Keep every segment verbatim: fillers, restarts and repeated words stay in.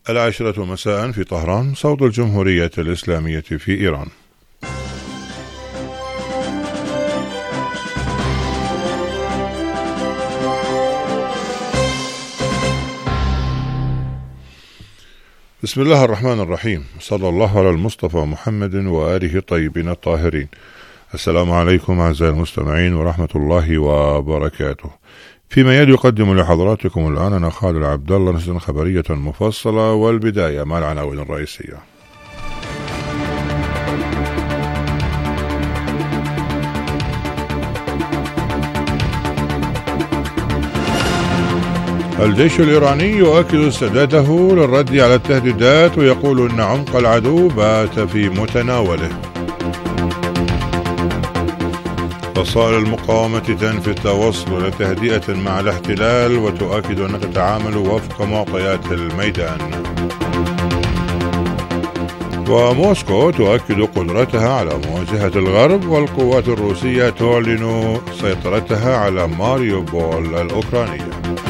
العاشرة مساء في طهران، صوت الجمهورية الإسلامية في إيران. بسم الله الرحمن الرحيم، صلى الله على المصطفى محمد وآله الطيبين الطاهرين. السلام عليكم أعزائي المستمعين ورحمة الله وبركاته. فيما يلي يقدم لحضراتكم الآن أنا خالد عبد الله نشرة خبرية مفصلة، والبداية مع العناوين الرئيسية. الجيش الإيراني يؤكد استعداده للرد على التهديدات ويقول أن عمق العدو بات في متناوله. فصائل المقاومة تنفي التوصل إلى تهدئة مع الاحتلال وتؤكد أنها تتعامل وفق معطيات الميدان. وموسكو تؤكد قدرتها على مواجهة الغرب، والقوات الروسية تعلن سيطرتها على ماريوبول الأوكرانية.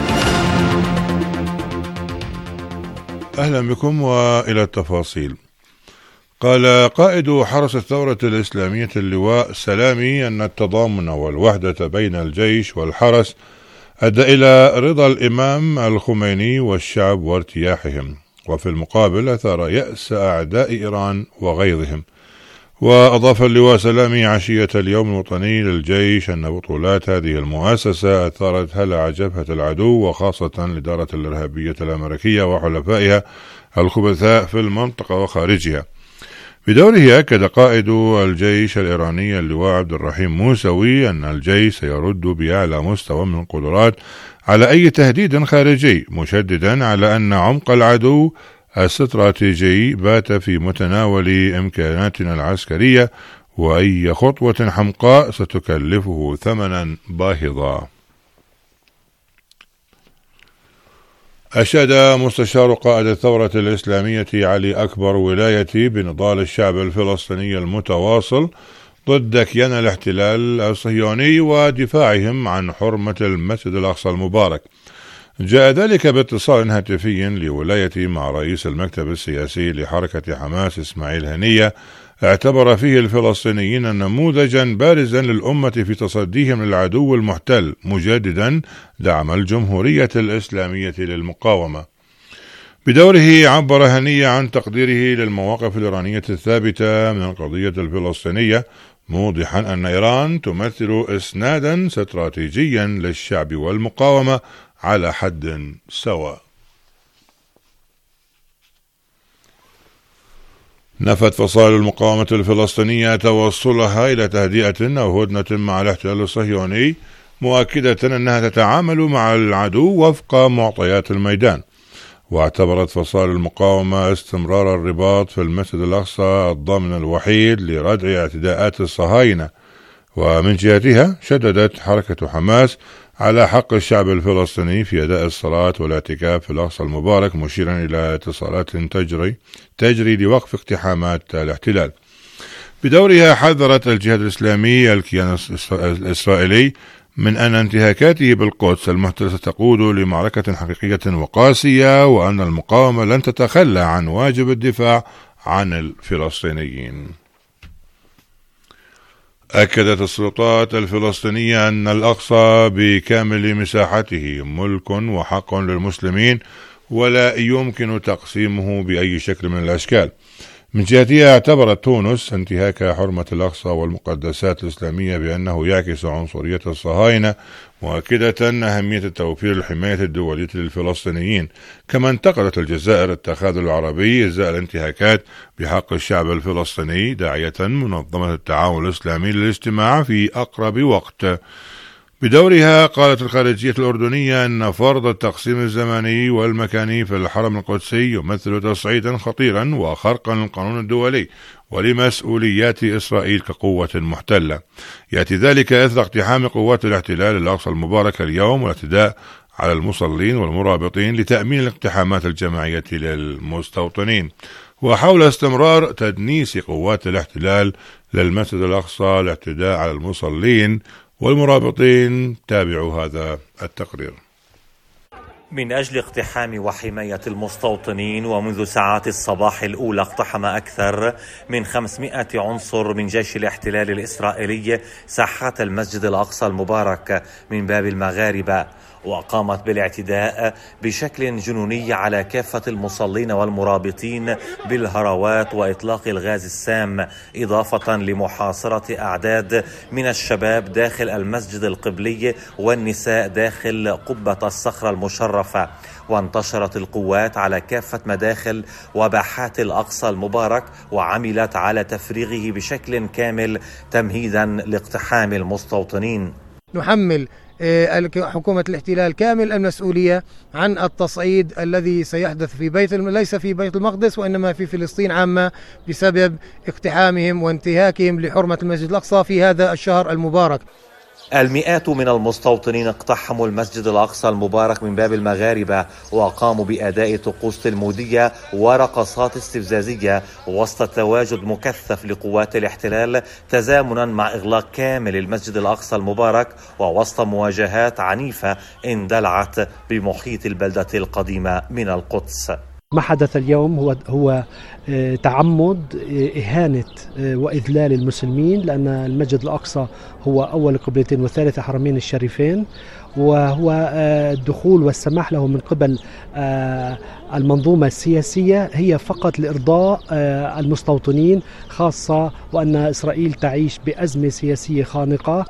أهلا بكم وإلى التفاصيل. قال قائد حرس الثورة الإسلامية اللواء سلامي أن التضامن والوحدة بين الجيش والحرس أدى إلى رضا الإمام الخميني والشعب وارتياحهم، وفي المقابل أثار يأس أعداء إيران وغيظهم. وأضاف اللواء سلامي عشية اليوم الوطني للجيش أن بطولات هذه المؤسسة أثارت هلع جبهة العدو، وخاصة الإدارة الإرهابية الأمريكية وحلفائها الخبثاء في المنطقة وخارجها. بدوره أكد قائد الجيش الإيراني اللواء عبد الرحيم موسوي أن الجيش سيرد بأعلى مستوى من القدرات على أي تهديد خارجي، مشددا على أن عمق العدو الاستراتيجي بات في متناول إمكاناتنا العسكرية، وأي خطوة حمقاء ستكلفه ثمنا باهظا. أشاد مستشار قائد الثورة الإسلامية علي أكبر ولايتي بنضال الشعب الفلسطيني المتواصل ضد كيان الاحتلال الصهيوني ودفاعهم عن حرمة المسجد الأقصى المبارك. جاء ذلك باتصال هاتفي لولايتي مع رئيس المكتب السياسي لحركة حماس إسماعيل هنية، اعتبر فيه الفلسطينيين نموذجا بارزا للأمة في تصديهم للعدو المحتل، مجددا دعم الجمهورية الإسلامية للمقاومة. بدوره عبر هنية عن تقديره للمواقف الإيرانية الثابتة من القضية الفلسطينية، موضحا أن إيران تمثل إسنادا استراتيجيا للشعب والمقاومة على حد سواء. نفت فصائل المقاومة الفلسطينية توصلها إلى تهدئة أو هدنة مع الاحتلال الصهيوني، مؤكدة أنها تتعامل مع العدو وفق معطيات الميدان. واعتبرت فصائل المقاومة استمرار الرباط في المسجد الأقصى الضامن الوحيد لردع اعتداءات الصهاينة. ومن جهتها شددت حركة حماس على حق الشعب الفلسطيني في أداء الصلاة والاعتكاف في الأقصى المبارك، مشيرا إلى اتصالات تجري تجري لوقف اقتحامات الاحتلال. بدورها حذرت الجهاد الإسلامي الكيان الإسرائيلي من أن انتهاكاته بالقدس المحتلة ستقود لمعركة حقيقية وقاسية، وأن المقاومة لن تتخلى عن واجب الدفاع عن الفلسطينيين. أكدت السلطات الفلسطينية أن الأقصى بكامل مساحته ملك وحق للمسلمين، ولا يمكن تقسيمه بأي شكل من الأشكال. من جهتها اعتبرت تونس انتهاك حرمة الأقصى والمقدسات الإسلامية بأنه يعكس عنصرية الصهاينة، مؤكدة أهمية توفير الحماية الدولية للفلسطينيين. كما انتقدت الجزائر التخاذل العربي إزاء الانتهاكات بحق الشعب الفلسطيني، داعية منظمة التعاون الإسلامي للاجتماع في أقرب وقت. بدورها قالت الخارجية الأردنية أن فرض التقسيم الزمني والمكاني في الحرم القدسي يمثل تصعيدا خطيرا وخرقا للقانون الدولي ولمسؤوليات إسرائيل كقوة محتلة. يأتي ذلك إثر اقتحام قوات الاحتلال الأقصى المبارك اليوم والاعتداء على المصلين والمرابطين لتأمين الاقتحامات الجماعية للمستوطنين. وحول استمرار تدنيس قوات الاحتلال للمسجد الأقصى الاعتداء على المصلين والمرابطين. تابعوا هذا التقرير. من أجل اقتحام وحماية المستوطنين، ومنذ ساعات الصباح الأولى اقتحم أكثر من خمسمائة عنصر من جيش الاحتلال الإسرائيلي ساحات المسجد الأقصى المبارك من باب المغاربة، وقامت بالاعتداء بشكل جنوني على كافة المصلين والمرابطين بالهروات وإطلاق الغاز السام، إضافة لمحاصرة أعداد من الشباب داخل المسجد القبلي والنساء داخل قبة الصخرة المشرفة. وانتشرت القوات على كافة مداخل وباحات الأقصى المبارك، وعملت على تفريغه بشكل كامل تمهيدا لاقتحام المستوطنين. نحمل حكومة الاحتلال كامل المسؤولية عن التصعيد الذي سيحدث في بيت ليس في بيت المقدس وإنما في فلسطين عامة بسبب اقتحامهم وانتهاكهم لحرمة المسجد الأقصى في هذا الشهر المبارك. المئات من المستوطنين اقتحموا المسجد الأقصى المبارك من باب المغاربة، وقاموا بأداء طقوس تلمودية ورقصات استفزازية وسط تواجد مكثف لقوات الاحتلال، تزامنا مع إغلاق كامل المسجد الأقصى المبارك ووسط مواجهات عنيفة اندلعت بمحيط البلدة القديمة من القدس. ما حدث اليوم هو هو تعمد إهانة وإذلال المسلمين، لأن المسجد الأقصى هو أول قبلتين وثالث حرمين الشريفين، وهو الدخول والسماح له من قبل المنظومة السياسية هي فقط لإرضاء المستوطنين، خاصة وأن إسرائيل تعيش بأزمة سياسية خانقة.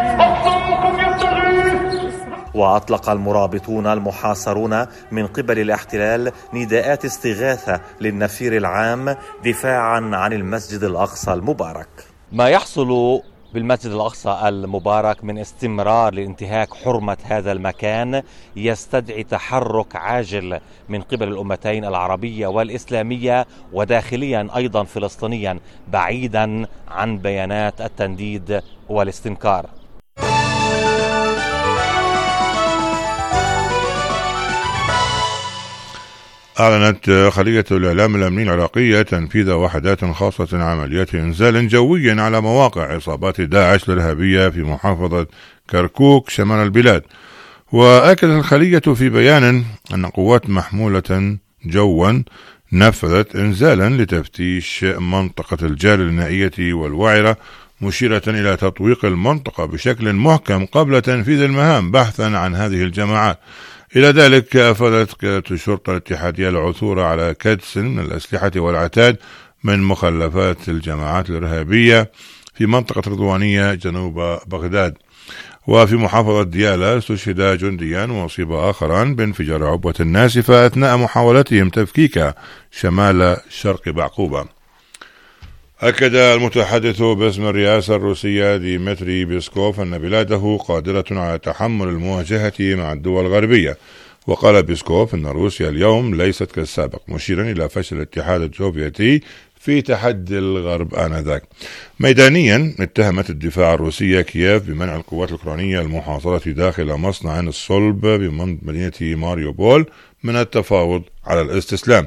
وأطلق المرابطون المحاصرون من قبل الاحتلال نداءات استغاثة للنفير العام دفاعا عن المسجد الأقصى المبارك. ما يحصل بالمسجد الأقصى المبارك من استمرار لانتهاك حرمة هذا المكان يستدعي تحرك عاجل من قبل الأمتين العربية والإسلامية، وداخليا أيضا فلسطينيا، بعيدا عن بيانات التنديد والاستنكار. أعلنت خلية الإعلام الأمني العراقية تنفيذ وحدات خاصة عمليات إنزال جوي على مواقع عصابات داعش الإرهابية في محافظة كركوك شمال البلاد. وأكدت الخلية في بيان أن قوات محمولة جوا نفذت إنزالا لتفتيش منطقة الجال النائية والوعرة، مشيرة إلى تطويق المنطقة بشكل محكم قبل تنفيذ المهام بحثا عن هذه الجماعات. إلى ذلك أفادت قيادة الشرطة الاتحادية العثور على كدس من الأسلحة والعتاد من مخلفات الجماعات الإرهابية في منطقة رضوانية جنوب بغداد. وفي محافظة ديالى استشهد جنديان وأصيب آخران بانفجار عبوة ناسفة أثناء محاولتهم تفكيكها شمال شرق بعقوبة. أكد المتحدث باسم الرئاسة الروسية ديمتري بيسكوف أن بلاده قادرة على تحمل المواجهة مع الدول الغربية. وقال بيسكوف أن روسيا اليوم ليست كالسابق، مشيرا إلى فشل الاتحاد السوفيتي في تحدي الغرب آنذاك. ميدانيا اتهمت الدفاع الروسية كييف بمنع القوات الأوكرانية المحاصرة داخل مصنع الصلب بمدينة ماريوبول من التفاوض على الاستسلام.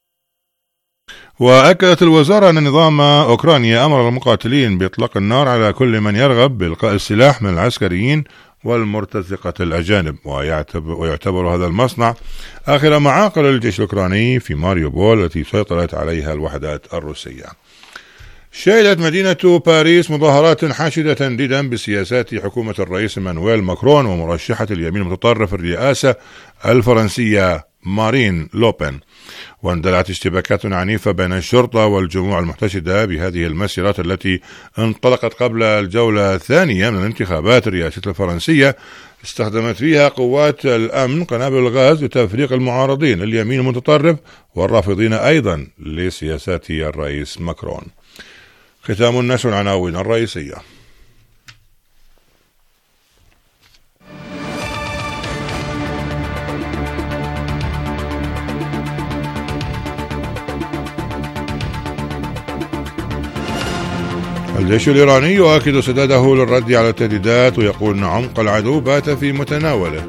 وأكدت الوزارة أن نظام أوكرانيا أمر المقاتلين بإطلاق النار على كل من يرغب بإلقاء السلاح من العسكريين والمرتزقة الأجانب، ويعتبر هذا المصنع آخر معاقل الجيش الأوكراني في ماريوبول التي سيطرت عليها الوحدات الروسية. شهدت مدينة باريس مظاهرات حاشدة تنديدا بسياسات حكومة الرئيس مانويل ماكرون ومرشحة اليمين المتطرف الرئاسة الفرنسية مارين لوبين. واندلعت اشتباكات عنيفة بين الشرطة والجموع المحتشدة بهذه المسيرات التي انطلقت قبل الجولة الثانية من الانتخابات الرئاسية الفرنسية، استخدمت فيها قوات الأمن قنابل الغاز لتفريق المعارضين لليمين المتطرف والرافضين أيضا لسياسات الرئيس ماكرون. ختام النشر العناوين الرئيسية. الجيش الإيراني يؤكد سداده للرد على التهديدات ويقول أن عمق العدو بات في متناوله.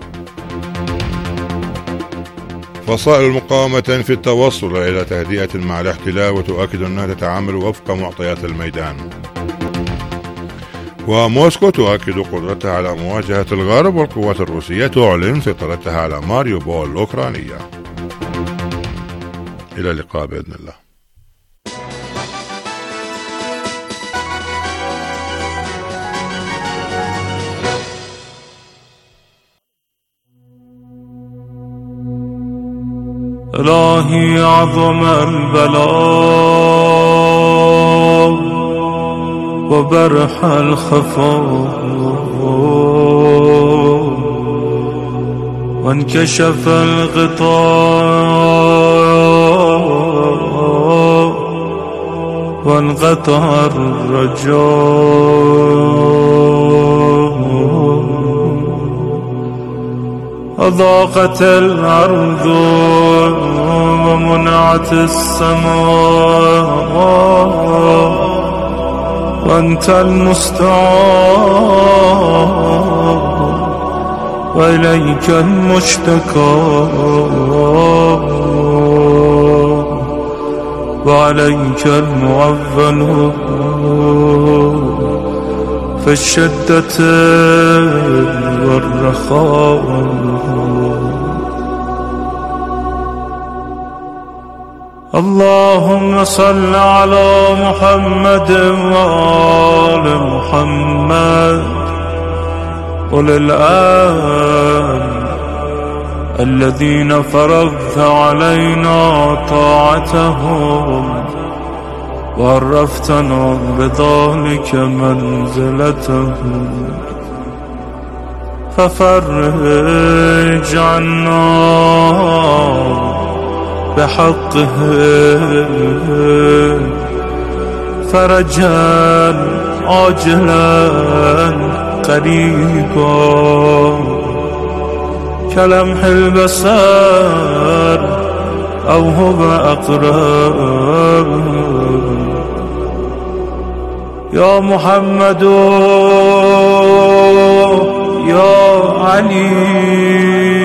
فصائل المقاومة في التوصل إلى تهدئة مع الاحتلال وتؤكد أنها تتعامل وفق معطيات الميدان. وموسكو تؤكد قدرتها على مواجهة الغرب، والقوات الروسية تعلن سيطرتها على ماريوبول الأوكرانية. إلى اللقاء بإذن الله. إلهي عظم البلاء وبرح الخفاء وانكشف الغطاء وانقطع الرجاء أضاقت الأرض ومنعت السماء وأنت المستعان وإليك المشتكى وعليك المعول في الشدة والرخاء. اللهم صل على محمد وآل محمد أولي الآن الذين فرضت علينا طاعتهم وعرفتنا بذلك منزلتهم، ففرج عنا بحقه فرجا عاجلا قريبا كلمح البصر أو هو أقرب. يا محمد يا علي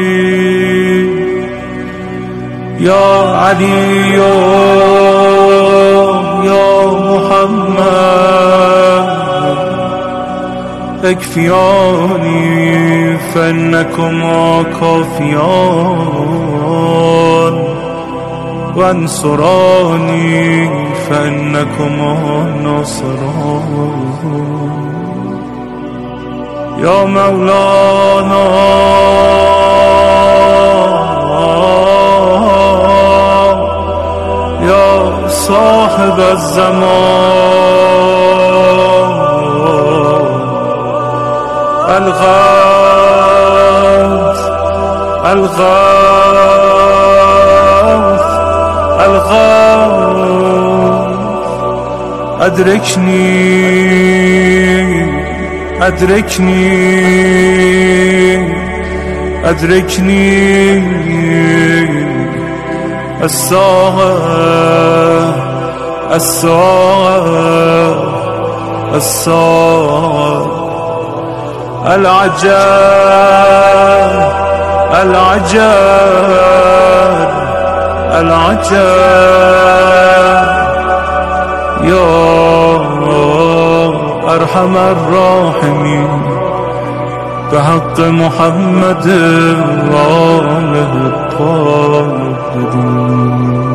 يا علي يا محمد اكفياني فإنكما كافيان وانصراني فإنكما ناصران. يا مولانا يا صاحب الزمان الغوث الغوث الغوث أدركني أدركني أدركني الساعة الساعة الساعة العجل العجل العجل. يا أرحم الراحمين بحق محمد وآله الطاهرين.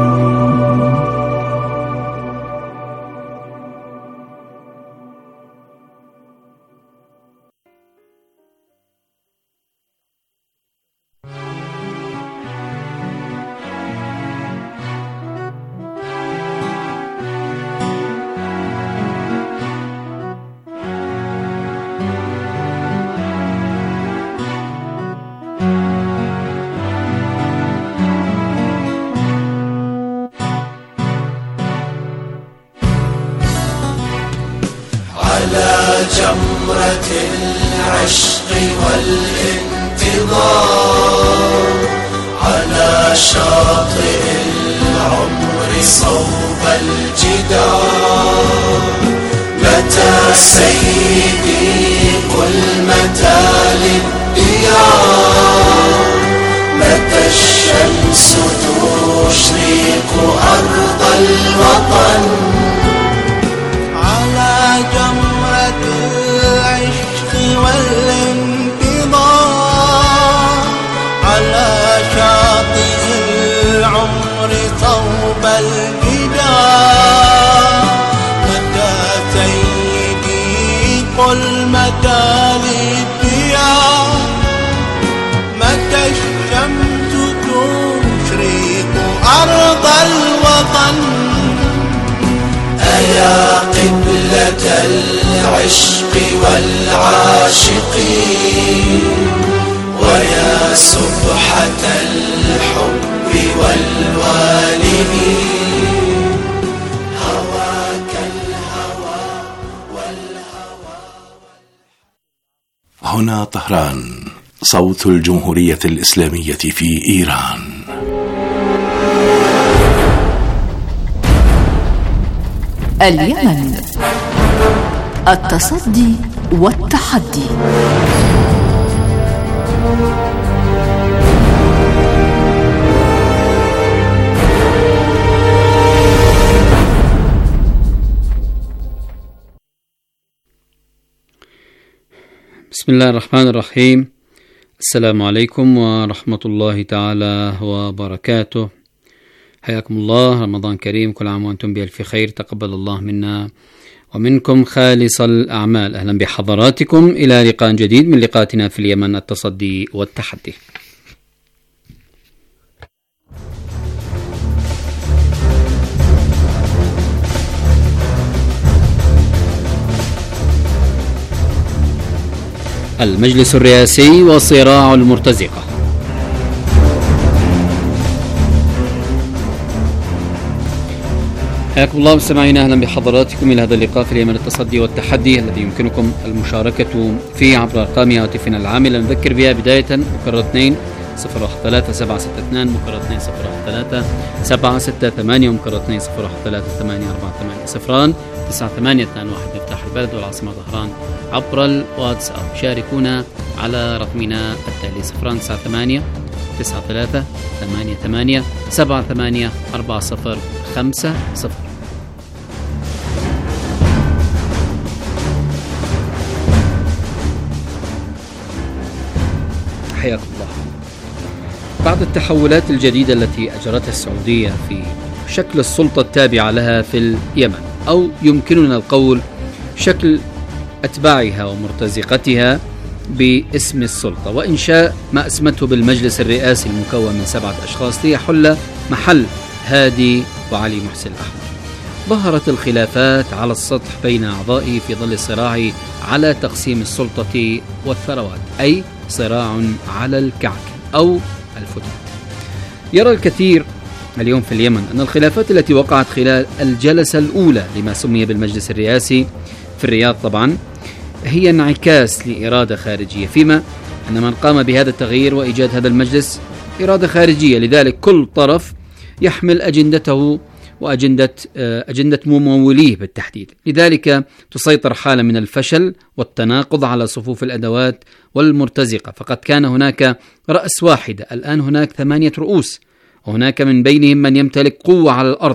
جمرة العشق والانتظار على شاطئ العمر صوب الجدار. متى سيدي قل متى للديار، متى الشمس تشرق أرض الوطن. على جمرة ويا قبلة العشق والعاشقين ويا سبحة الحب والوالدين هواك الهوى والهوى. هنا طهران، صوت الجمهورية الإسلامية في إيران. اليمن، التصدي والتحدي. بسم الله الرحمن الرحيم. السلام عليكم ورحمة الله تعالى وبركاته. حياكم الله، رمضان كريم، كل عام وأنتم بألف خير، تقبل الله منا ومنكم خالص الأعمال. أهلا بحضراتكم إلى لقاء جديد من لقاءاتنا في اليمن، التصدي والتحدي. المجلس الرئاسي وصراع المرتزقة. حياكم الله مستمعينا، اهلا بحضراتكم الى هذا اللقاء في اليمن، التصدي والتحدي، الذي يمكنكم المشاركة فيه عبر ارقام هاتفنا العاملة. نذكر بها بداية مكرر اثنين صفر واحد ثلاثة سبعة ستة اثنين، مكرر اثنين صفر واحد ثلاثة سبعة ستة ثمانية، ومكرر اثنين صفر واحد ثلاثة ثمانية أربعة ثمانية صفران تسعة ثمانية اثنين واحد مفتاح البلد والعاصمة طهران عبر الواتساب. شاركونا على رقمنا التالي صفران تسعة ثمانية تسعة ثلاثة ثمانية ثمانية سبعة ثمانية أربعة صفر خمسة صفر. حياكم الله. بعد التحولات الجديدة التي أجرتها السعودية في شكل السلطة التابعة لها في اليمن، أو يمكننا القول شكل أتباعها ومرتزقتها باسم السلطة، وإنشاء ما أسمته بالمجلس الرئاسي المكون من سبعة أشخاص ليحل محل هادي وعلي محسن الأحمر، ظهرت الخلافات على السطح بين أعضائه في ظل الصراع على تقسيم السلطة والثروات، أي صراع على الكعك أو الفتات. يرى الكثير اليوم في اليمن أن الخلافات التي وقعت خلال الجلسة الأولى لما سمي بالمجلس الرئاسي في الرياض طبعا هي انعكاس لإرادة خارجية، فيما أن من قام بهذا التغيير وإيجاد هذا المجلس إرادة خارجية، لذلك كل طرف يحمل أجندته وأجندة أجندة مموليه بالتحديد، لذلك تسيطر حالة من الفشل والتناقض على صفوف الأدوات والمرتزقة، فقد كان هناك رأس واحدة، الآن هناك ثمانية رؤوس، وهناك من بينهم من يمتلك قوة على الأرض.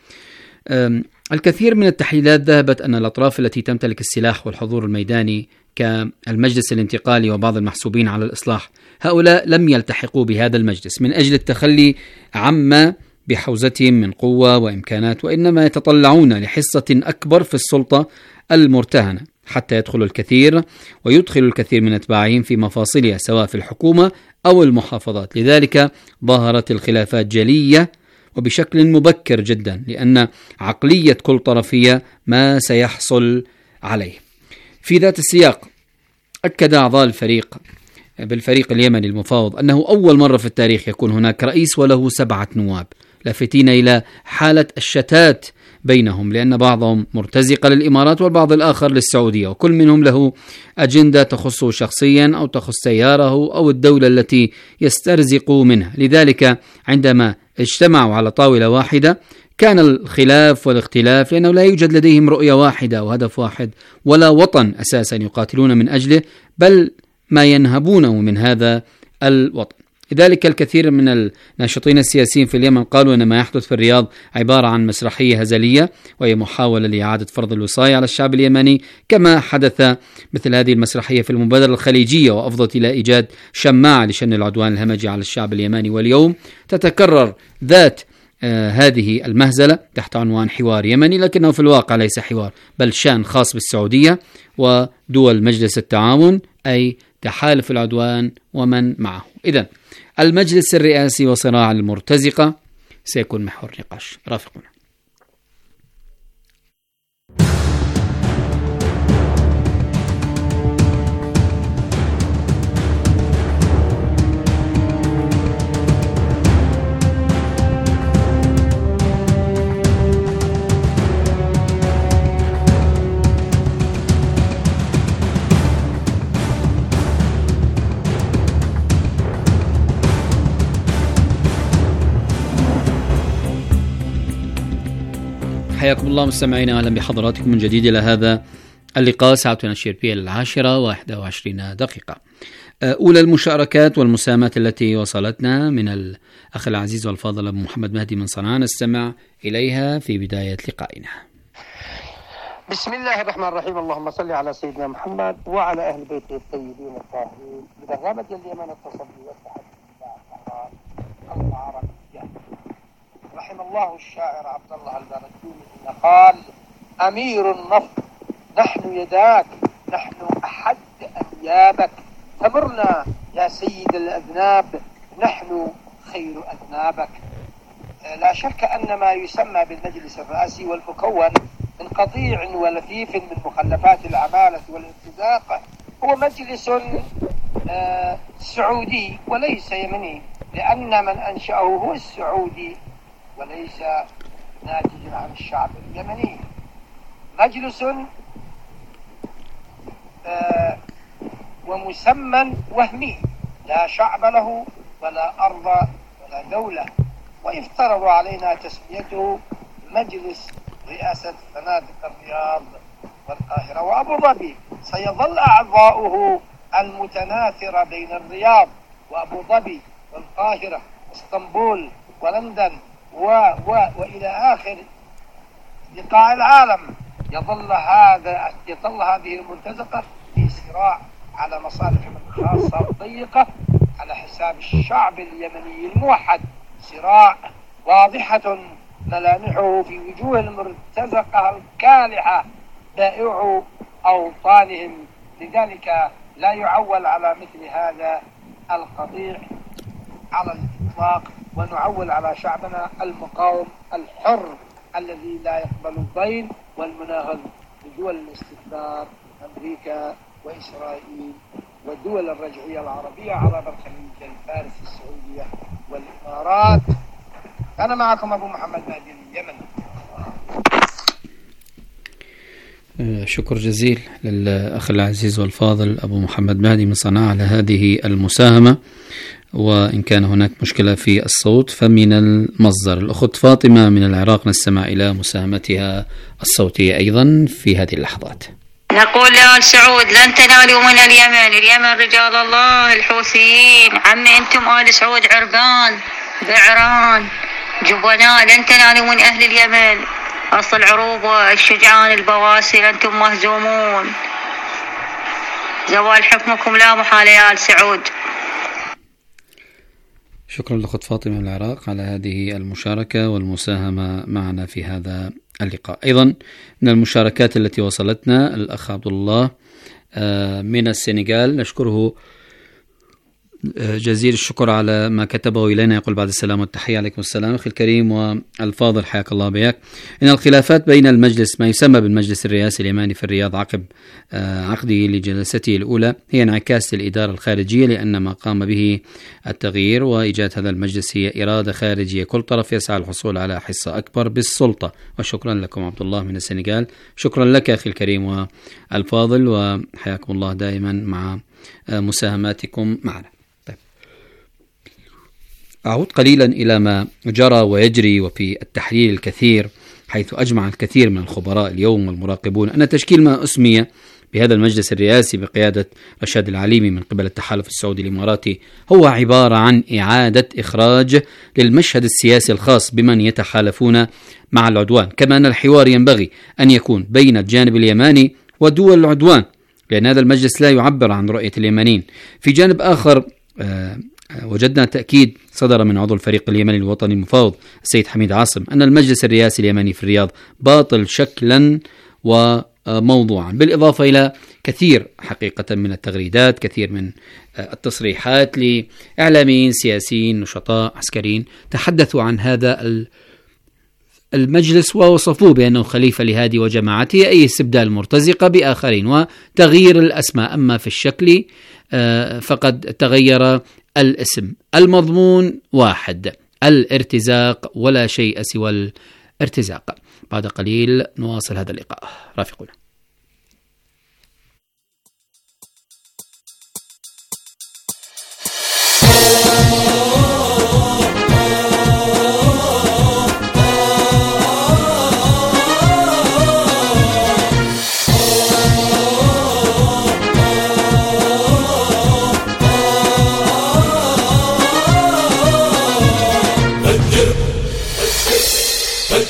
الكثير من التحليلات ذهبت أن الأطراف التي تمتلك السلاح والحضور الميداني كالمجلس الانتقالي وبعض المحسوبين على الإصلاح، هؤلاء لم يلتحقوا بهذا المجلس من أجل التخلي عما بحوزتهم من قوة وإمكانات، وإنما يتطلعون لحصة أكبر في السلطة المرتهنة حتى يدخل الكثير ويدخل الكثير من أتباعهم في مفاصلها سواء في الحكومة أو المحافظات. لذلك ظهرت الخلافات جلية وبشكل مبكر جدا، لأن عقلية كل طرفية ما سيحصل عليه. في ذات السياق أكد أعضاء الفريق بالفريق اليمني المفاوض أنه أول مرة في التاريخ يكون هناك رئيس وله سبعة نواب، لافتين إلى حالة الشتات بينهم، لأن بعضهم مرتزق للإمارات والبعض الآخر للسعودية، وكل منهم له أجندة تخصه شخصيا أو تخص سياره أو الدولة التي يسترزق منها. لذلك عندما اجتمعوا على طاولة واحدة كان الخلاف والاختلاف، لأنه لا يوجد لديهم رؤية واحدة وهدف واحد ولا وطن أساسا يقاتلون من أجله، بل ما ينهبونه من هذا الوطن. لذلك الكثير من الناشطين السياسيين في اليمن قالوا أن ما يحدث في الرياض عبارة عن مسرحية هزلية، وهي محاولة لإعادة فرض الوصاية على الشعب اليمني، كما حدث مثل هذه المسرحية في المبادرة الخليجية وأفضت إلى إيجاد شماعة لشن العدوان الهمجي على الشعب اليمني. واليوم تتكرر ذات آه هذه المهزلة تحت عنوان حوار يمني، لكنه في الواقع ليس حوار بل شان خاص بالسعودية ودول مجلس التعاون، أي تحالف العدوان ومن معه. إذن المجلس الرئاسي وصراع المرتزقة سيكون محور نقاش. رافقنا. حياكم الله مستمعينا، أهلا بحضراتكم من جديد إلى هذا اللقاء. ساعتنا نشير فيها العاشرة واحدة وعشرين دقيقة. أولى المشاركات والمساهمات التي وصلتنا من الأخ العزيز والفاضل أبو محمد مهدي من صنعاء نستمع إليها في بداية لقائنا. بسم الله الرحمن الرحيم. اللهم صل على سيدنا محمد وعلى أهل بيته الطيبين الطاهرين. ببرنامج اليمن التصدي والتحدي العربية. رحم الله الشاعر عبد الله البرجوني قال: أمير النفط نحن يداك، نحن أحد أنيابك، تمرنا يا سيد الأذناب، نحن خير أذنابك. لا شك أن ما يسمى بالمجلس الرئاسي والمكون من قطيع ولفيف من مخلفات العمالة والارتزاق هو مجلس آه سعودي وليس يمني، لأن من أنشأه هو السعودي وليس ناتج عن الشعب اليمني. مجلس آه ومسمى وهمي لا شعب له ولا أرض ولا دولة، ويفترض علينا تسميته مجلس رئاسة فنادق الرياض والقاهرة وأبو ظبي. سيظل أعضاؤه المتناثرة بين الرياض وأبو ظبي والقاهرة واسطنبول ولندن و و وإلى آخر لقاع العالم. يظل هذا يظل هذه المرتزقة في صراع على مصالحهم الخاصة الضيقة على حساب الشعب اليمني الموحد، صراع واضحة ملامحه في وجوه المرتزقة الكالحة بائع أوطانهم. لذلك لا يعول على مثل هذا القطيع على الإطلاق، ونعول على شعبنا المقاوم الحر الذي لا يقبل الضين والمناهض بدول الاستكبار أمريكا وإسرائيل والدول الرجعية العربية على برخليج الفارس السعودية والإمارات. أنا معكم أبو محمد مهدي اليمن. شكر جزيل للأخ العزيز والفاضل أبو محمد مهدي من صنعاء على هذه المساهمة. وإن كان هناك مشكلة في الصوت فمن المصدر. الأخت فاطمة من العراق نستمع إلى مساهمتها الصوتية أيضا في هذه اللحظات. نقول لآل سعود لن تنالوا من اليمن، اليمن رجال الله الحوثيين. عمي أنتم آل سعود عربان بعران جبناء، لن تنالوا من أهل اليمن. أصل العروبة الشجعان البواسل أنتم مهزومون، زوال حكمكم لا محالة يا آل سعود. شكرا لأخت فاطمة من العراق على هذه المشاركة والمساهمة معنا في هذا اللقاء. أيضا من المشاركات التي وصلتنا الأخ عبد الله من السنغال، نشكره جزيل الشكر على ما كتبه إلينا. يقول: بعد السلام والتحية. عليكم السلام أخي الكريم والفاضل، حياك الله بياك. إن الخلافات بين المجلس ما يسمى بالمجلس الرئاسي اليماني في الرياض عقب عقده لجلسته الأولى هي انعكاس للإدارة الخارجية، لأن ما قام به التغيير وإيجاد هذا المجلس هي إرادة خارجية. كل طرف يسعى الحصول على حصة أكبر بالسلطة. وشكرا لكم عبد الله من السنغال. شكرا لك أخي الكريم والفاضل، وحياكم الله دائما مع مساهماتكم معنا. أعود قليلا إلى ما جرى ويجري وفي التحليل الكثير، حيث أجمع الكثير من الخبراء اليوم والمراقبون أن تشكيل ما أسمي بهذا المجلس الرئاسي بقيادة رشاد العليمي من قبل التحالف السعودي الإماراتي هو عبارة عن إعادة إخراج للمشهد السياسي الخاص بمن يتحالفون مع العدوان، كما أن الحوار ينبغي أن يكون بين الجانب اليماني ودول العدوان، لأن هذا المجلس لا يعبر عن رؤية اليمنيين. في جانب آخر آه وجدنا تأكيد صدر من عضو الفريق اليمني الوطني المفاوض السيد حميد عاصم أن المجلس الرئاسي اليمني في الرياض باطل شكلا وموضوعا، بالإضافة إلى كثير حقيقة من التغريدات، كثير من التصريحات لإعلاميين سياسيين نشطاء عسكريين تحدثوا عن هذا المجلس ووصفوه بأنه خليفة لهادي وجماعته، أي استبدال مرتزقة بآخرين وتغيير الأسماء. أما في الشكل فقد تغير الاسم، المضمون واحد: الارتزاق، ولا شيء سوى الارتزاق. بعد قليل نواصل هذا اللقاء، رافقونا.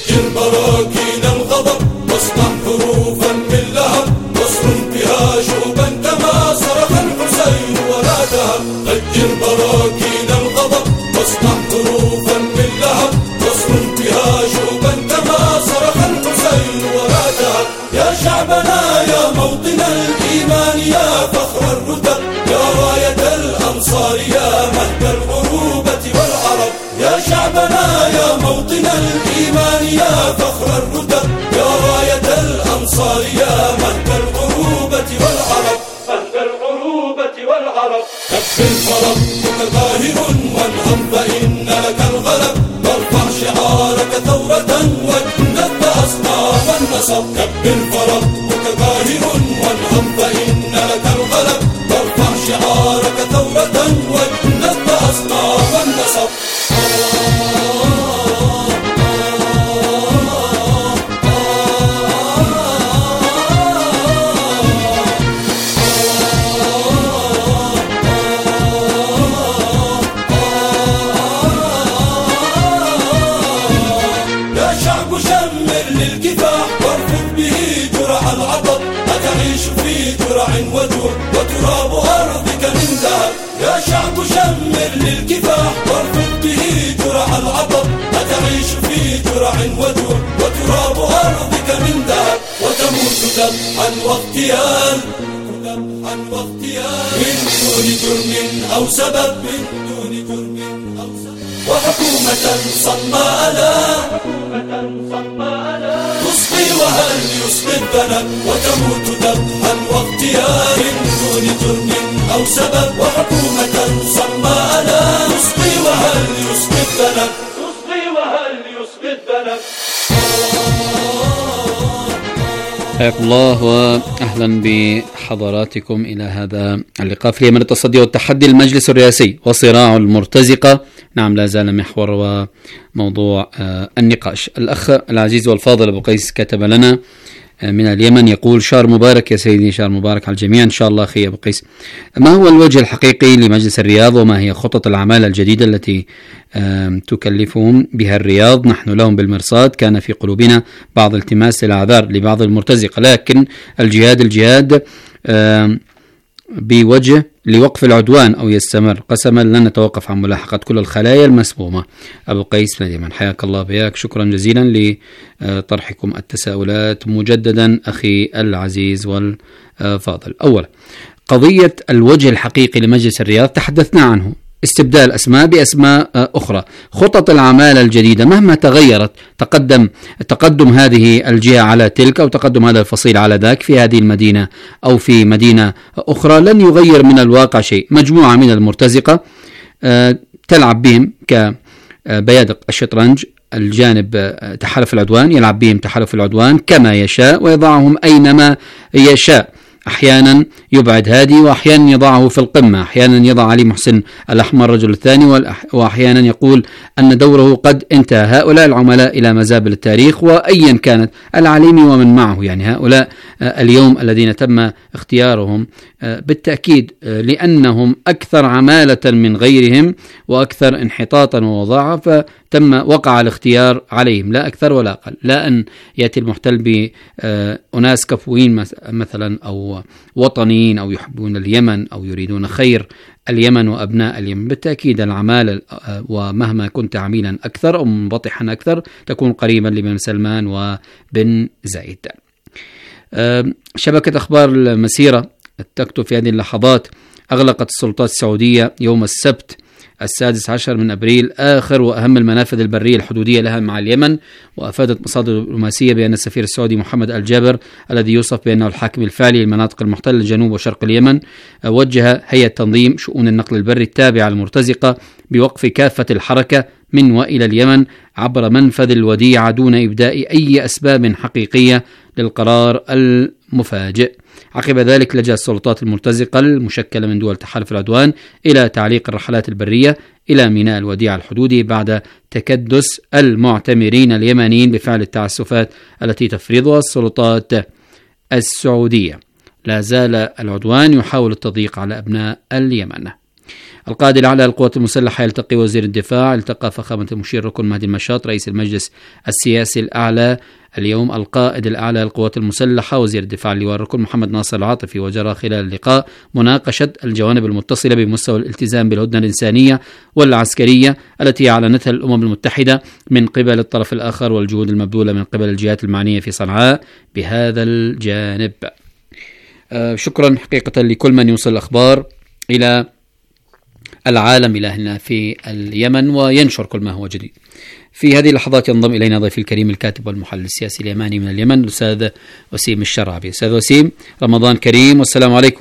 فجر براكين الغضب واصنع حروفا من لهب واصرخ بها شعوبا كما صرخ الحسين ولا ذهب. فجر براكين الغضب واصنع حروفا من لهب واصرخ بها شعوبا كما صرخ الحسين ولا ذهب. يا شعبنا يا موطن الإيمان يا فخر الرتب يا راية الأنصار يا مهد العروبة والعرب. يا شعبنا يا موطن الإيمان يا فخر الرتب يا راية الأنصار يا مهد العروبة والعرب. مهد العروبة والعرب. كبر فربك ظاهر وانهض فإن لك الغلب وارفع شعارك ثورة واجند أصنام النصب. كبر فربك ظاهر وانهض فإن لك الغلب وارفع شعارك ثورة واجند أصنام النصب. وجوع وتراب أرضك من ذهب. يا شعب شمر للكفاح وارفض به جرع العطب أتعيش في جرع وجوع وتراب أرضك من ذهب. وتموت ذبحا واغتيال ذبحا واغتيال من دون جرم أو سبب من دون جرم أو سبب. وحكومة صماء لا تصغي وهل يصغي الذنب. وتموت ذبحا واغتيال من دون جرم أو سبب. وحكومة صماء لا تصغي وهل يصغي الذنب. تصغي وهل يصغي الذنب. حياكم الله وأهلا بحضراتكم إلى هذا اللقاء في اليمن التصدي والتحدي المجلس الرئاسي وصراع المرتزقة. نعم لا زال محور وموضوع النقاش. الأخ العزيز والفاضل أبو قيس كتب لنا من اليمن يقول: شهر مبارك يا سيدي، شهر مبارك على الجميع إن شاء الله. أخي أبو قيس، ما هو الوجه الحقيقي لمجلس الرياض وما هي خطط الأعمال الجديدة التي تكلفهم بها الرياض؟ نحن لهم بالمرصاد، كان في قلوبنا بعض التماس للأعذار لبعض المرتزقة، لكن الجهاد الجهاد بوجه لوقف العدوان أو يستمر، قسما لن نتوقف عن ملاحقة كل الخلايا المسمومة. أبو قيس من اليمن، حياك الله بياك، شكرا جزيلا لطرحكم التساؤلات مجددا أخي العزيز والفاضل. أولا، قضية الوجه الحقيقي لمجلس الرياض تحدثنا عنه، استبدال أسماء بأسماء أخرى. خطط الأعمال الجديدة مهما تغيرت، تقدم تقدم هذه الجهة على تلك أو تقدم هذا الفصيل على ذاك في هذه المدينة أو في مدينة أخرى، لن يغير من الواقع شيء. مجموعة من المرتزقة تلعب بهم كبيادق الشطرنج، الجانب تحالف العدوان يلعب بهم تحالف العدوان كما يشاء ويضعهم أينما يشاء. أحيانا يبعد هادي وأحيانا يضعه في القمة، أحيانا يضع علي محسن الأحمر الرجل الثاني، وأحيانا يقول أن دوره قد انتهى. هؤلاء العملاء إلى مزابل التاريخ وأيا كانت، العليمي ومن معه، يعني هؤلاء اليوم الذين تم اختيارهم بالتأكيد لأنهم أكثر عمالة من غيرهم وأكثر انحطاطا ووضاعا، فتم وقع الاختيار عليهم لا أكثر ولا أقل. لا أن يأتي المحتل بأناس كفوين مثلا أو وطنيين أو يحبون اليمن أو يريدون خير اليمن وأبناء اليمن. بالتأكيد العمالة، ومهما كنت عميلا أكثر أو منبطحا أكثر، تكون قريبا لبن سلمان وبن زايد. شبكة أخبار المسيرة تكتب في هذه اللحظات: أغلقت السلطات السعودية يوم السبت السادس عشر من أبريل آخر وأهم المنافذ البرية الحدودية لها مع اليمن. وأفادت مصادر دبلوماسية بأن السفير السعودي محمد الجابر الذي يوصف بأنه الحاكم الفعلي للمناطق المحتلة جنوب وشرق اليمن وجه هيئة تنظيم شؤون النقل البري التابعة للمرتزقة بوقف كافة الحركة من وإلى اليمن عبر منفذ الوديعة دون إبداء أي أسباب حقيقية للقرار المفاجئ. عقب ذلك لجأ السلطات المرتزقة المشكلة من دول تحالف العدوان إلى تعليق الرحلات البرية إلى ميناء الوديعة الحدودي بعد تكدس المعتمرين اليمنيين بفعل التعسفات التي تفرضها السلطات السعودية. لا زال العدوان يحاول التضييق على أبناء اليمن. القائد الأعلى للقوات المسلحة يلتقي وزير الدفاع، التقى فخامة المشير ركن مهدي المشاط رئيس المجلس السياسي الأعلى اليوم القائد الأعلى للقوات المسلحة وزير الدفاع اللواء ركن محمد ناصر العاطفي. وجرى خلال اللقاء مناقشة الجوانب المتصلة بمستوى الالتزام بالهدنة الإنسانية والعسكرية التي أعلنتها الأمم المتحدة من قبل الطرف الآخر، والجهود المبذولة من قبل الجهات المعنية في صنعاء بهذا الجانب. آه شكرا حقيقة لكل من يوصل الأخبار إلى العالم إلى هنا في اليمن وينشر كل ما هو جديد. في هذه اللحظات ينضم إلينا ضيفي الكريم الكاتب والمحلل السياسي اليماني من اليمن الأستاذ وسيم الشرعبي. أستاذ وسيم، رمضان كريم والسلام عليكم.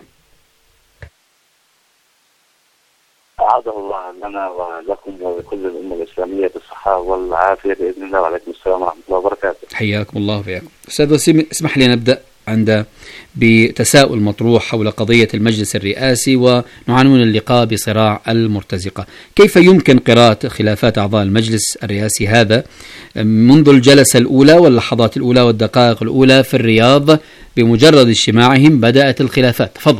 أعاد الله لنا ولكم ولكل الأمة الإسلامية بالصحة والعافية بإذن الله، وعليكم السلام ورحمة الله وبركاته. حياكم الله وبياكم. أستاذ وسيم، اسمح لي نبدأ عند بتساؤل مطروح حول قضية المجلس الرئاسي ونعنون اللقاء بصراع المرتزقة. كيف يمكن قراءة خلافات أعضاء المجلس الرئاسي هذا منذ الجلسة الأولى واللحظات الأولى والدقائق الأولى في الرياض؟ بمجرد اجتماعهم بدأت الخلافات. تفضل.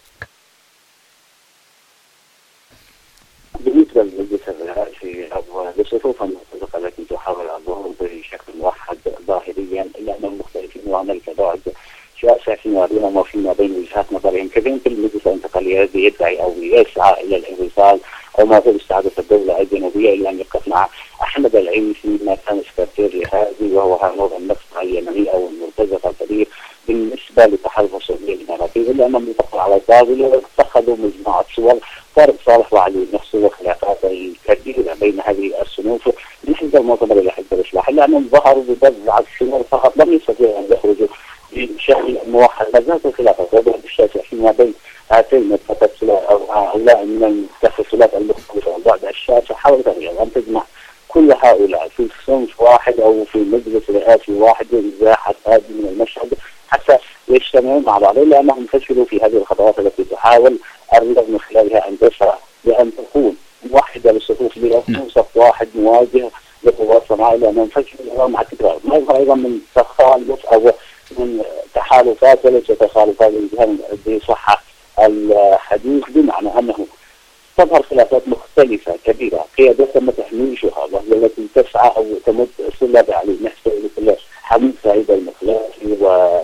بالنسبة للمجلس الرئاسي أو لصفوف المرتزقة التي تحاول الظهور بشكل موحد ظاهريا، إلا أنهم مختلفين وهنالك بعض شاسع فيما بينهم وفيما بين وجهات نظرهم. كثير في المجلس الانتقالي الذي يدعي أو يسعى إلى الانفصال أو ما هو استعادة الدولة الجنوبية، إلا أن يقف مع أحمد العيسي ما كان سكرتير لهذه، وهو هانور النفط اليمني أو المرتزقة الكبير بالنسبة لتحالف السعودية الإماراتي، إلا أنهم يتفقوا على الطاولة واتخذوا مجموعة صور طارق صالح وعلي نفسه وخلافات الكثيرة بين هذه الصنوف من حزب المعتمر إلى حزب الإصلاح، إلا أنهم ظهروا ببضع السنور فقط، لم يستطيعوا أن يخرجوا بشكل موحد. ما زالت الخلافات وضعت الشاسع فيما بين هاتين التفصيلات أو هؤلاء من التفصيلات المختلفة والبعد الشاسع حاولت أن تجمع كل هؤلاء في صنف واحد أو في مجلس رئاسي واحد إزاحة هذه من المشهد حتى يجتمعوا مع بعض، إلا أنهم فشلوا في هذه الخطوات التي تحاول الرياض من خلالها أن تسعى لأن تكون موحدة للصفوف لأن صف واحد مواجه لقوات صنعاء، لأنهم فشلوا مع تكرار ما يظهر أيضا من تخالف أو من تحالفات وليس تخالفات بصحة الحديث، بمعنى أنه تظهر خلافات مختلفة كبيرة قيادتها تحميشها، وهي التي تسعى أو تمد صلة عليه نحسه مثل حميد سعيد المخلافي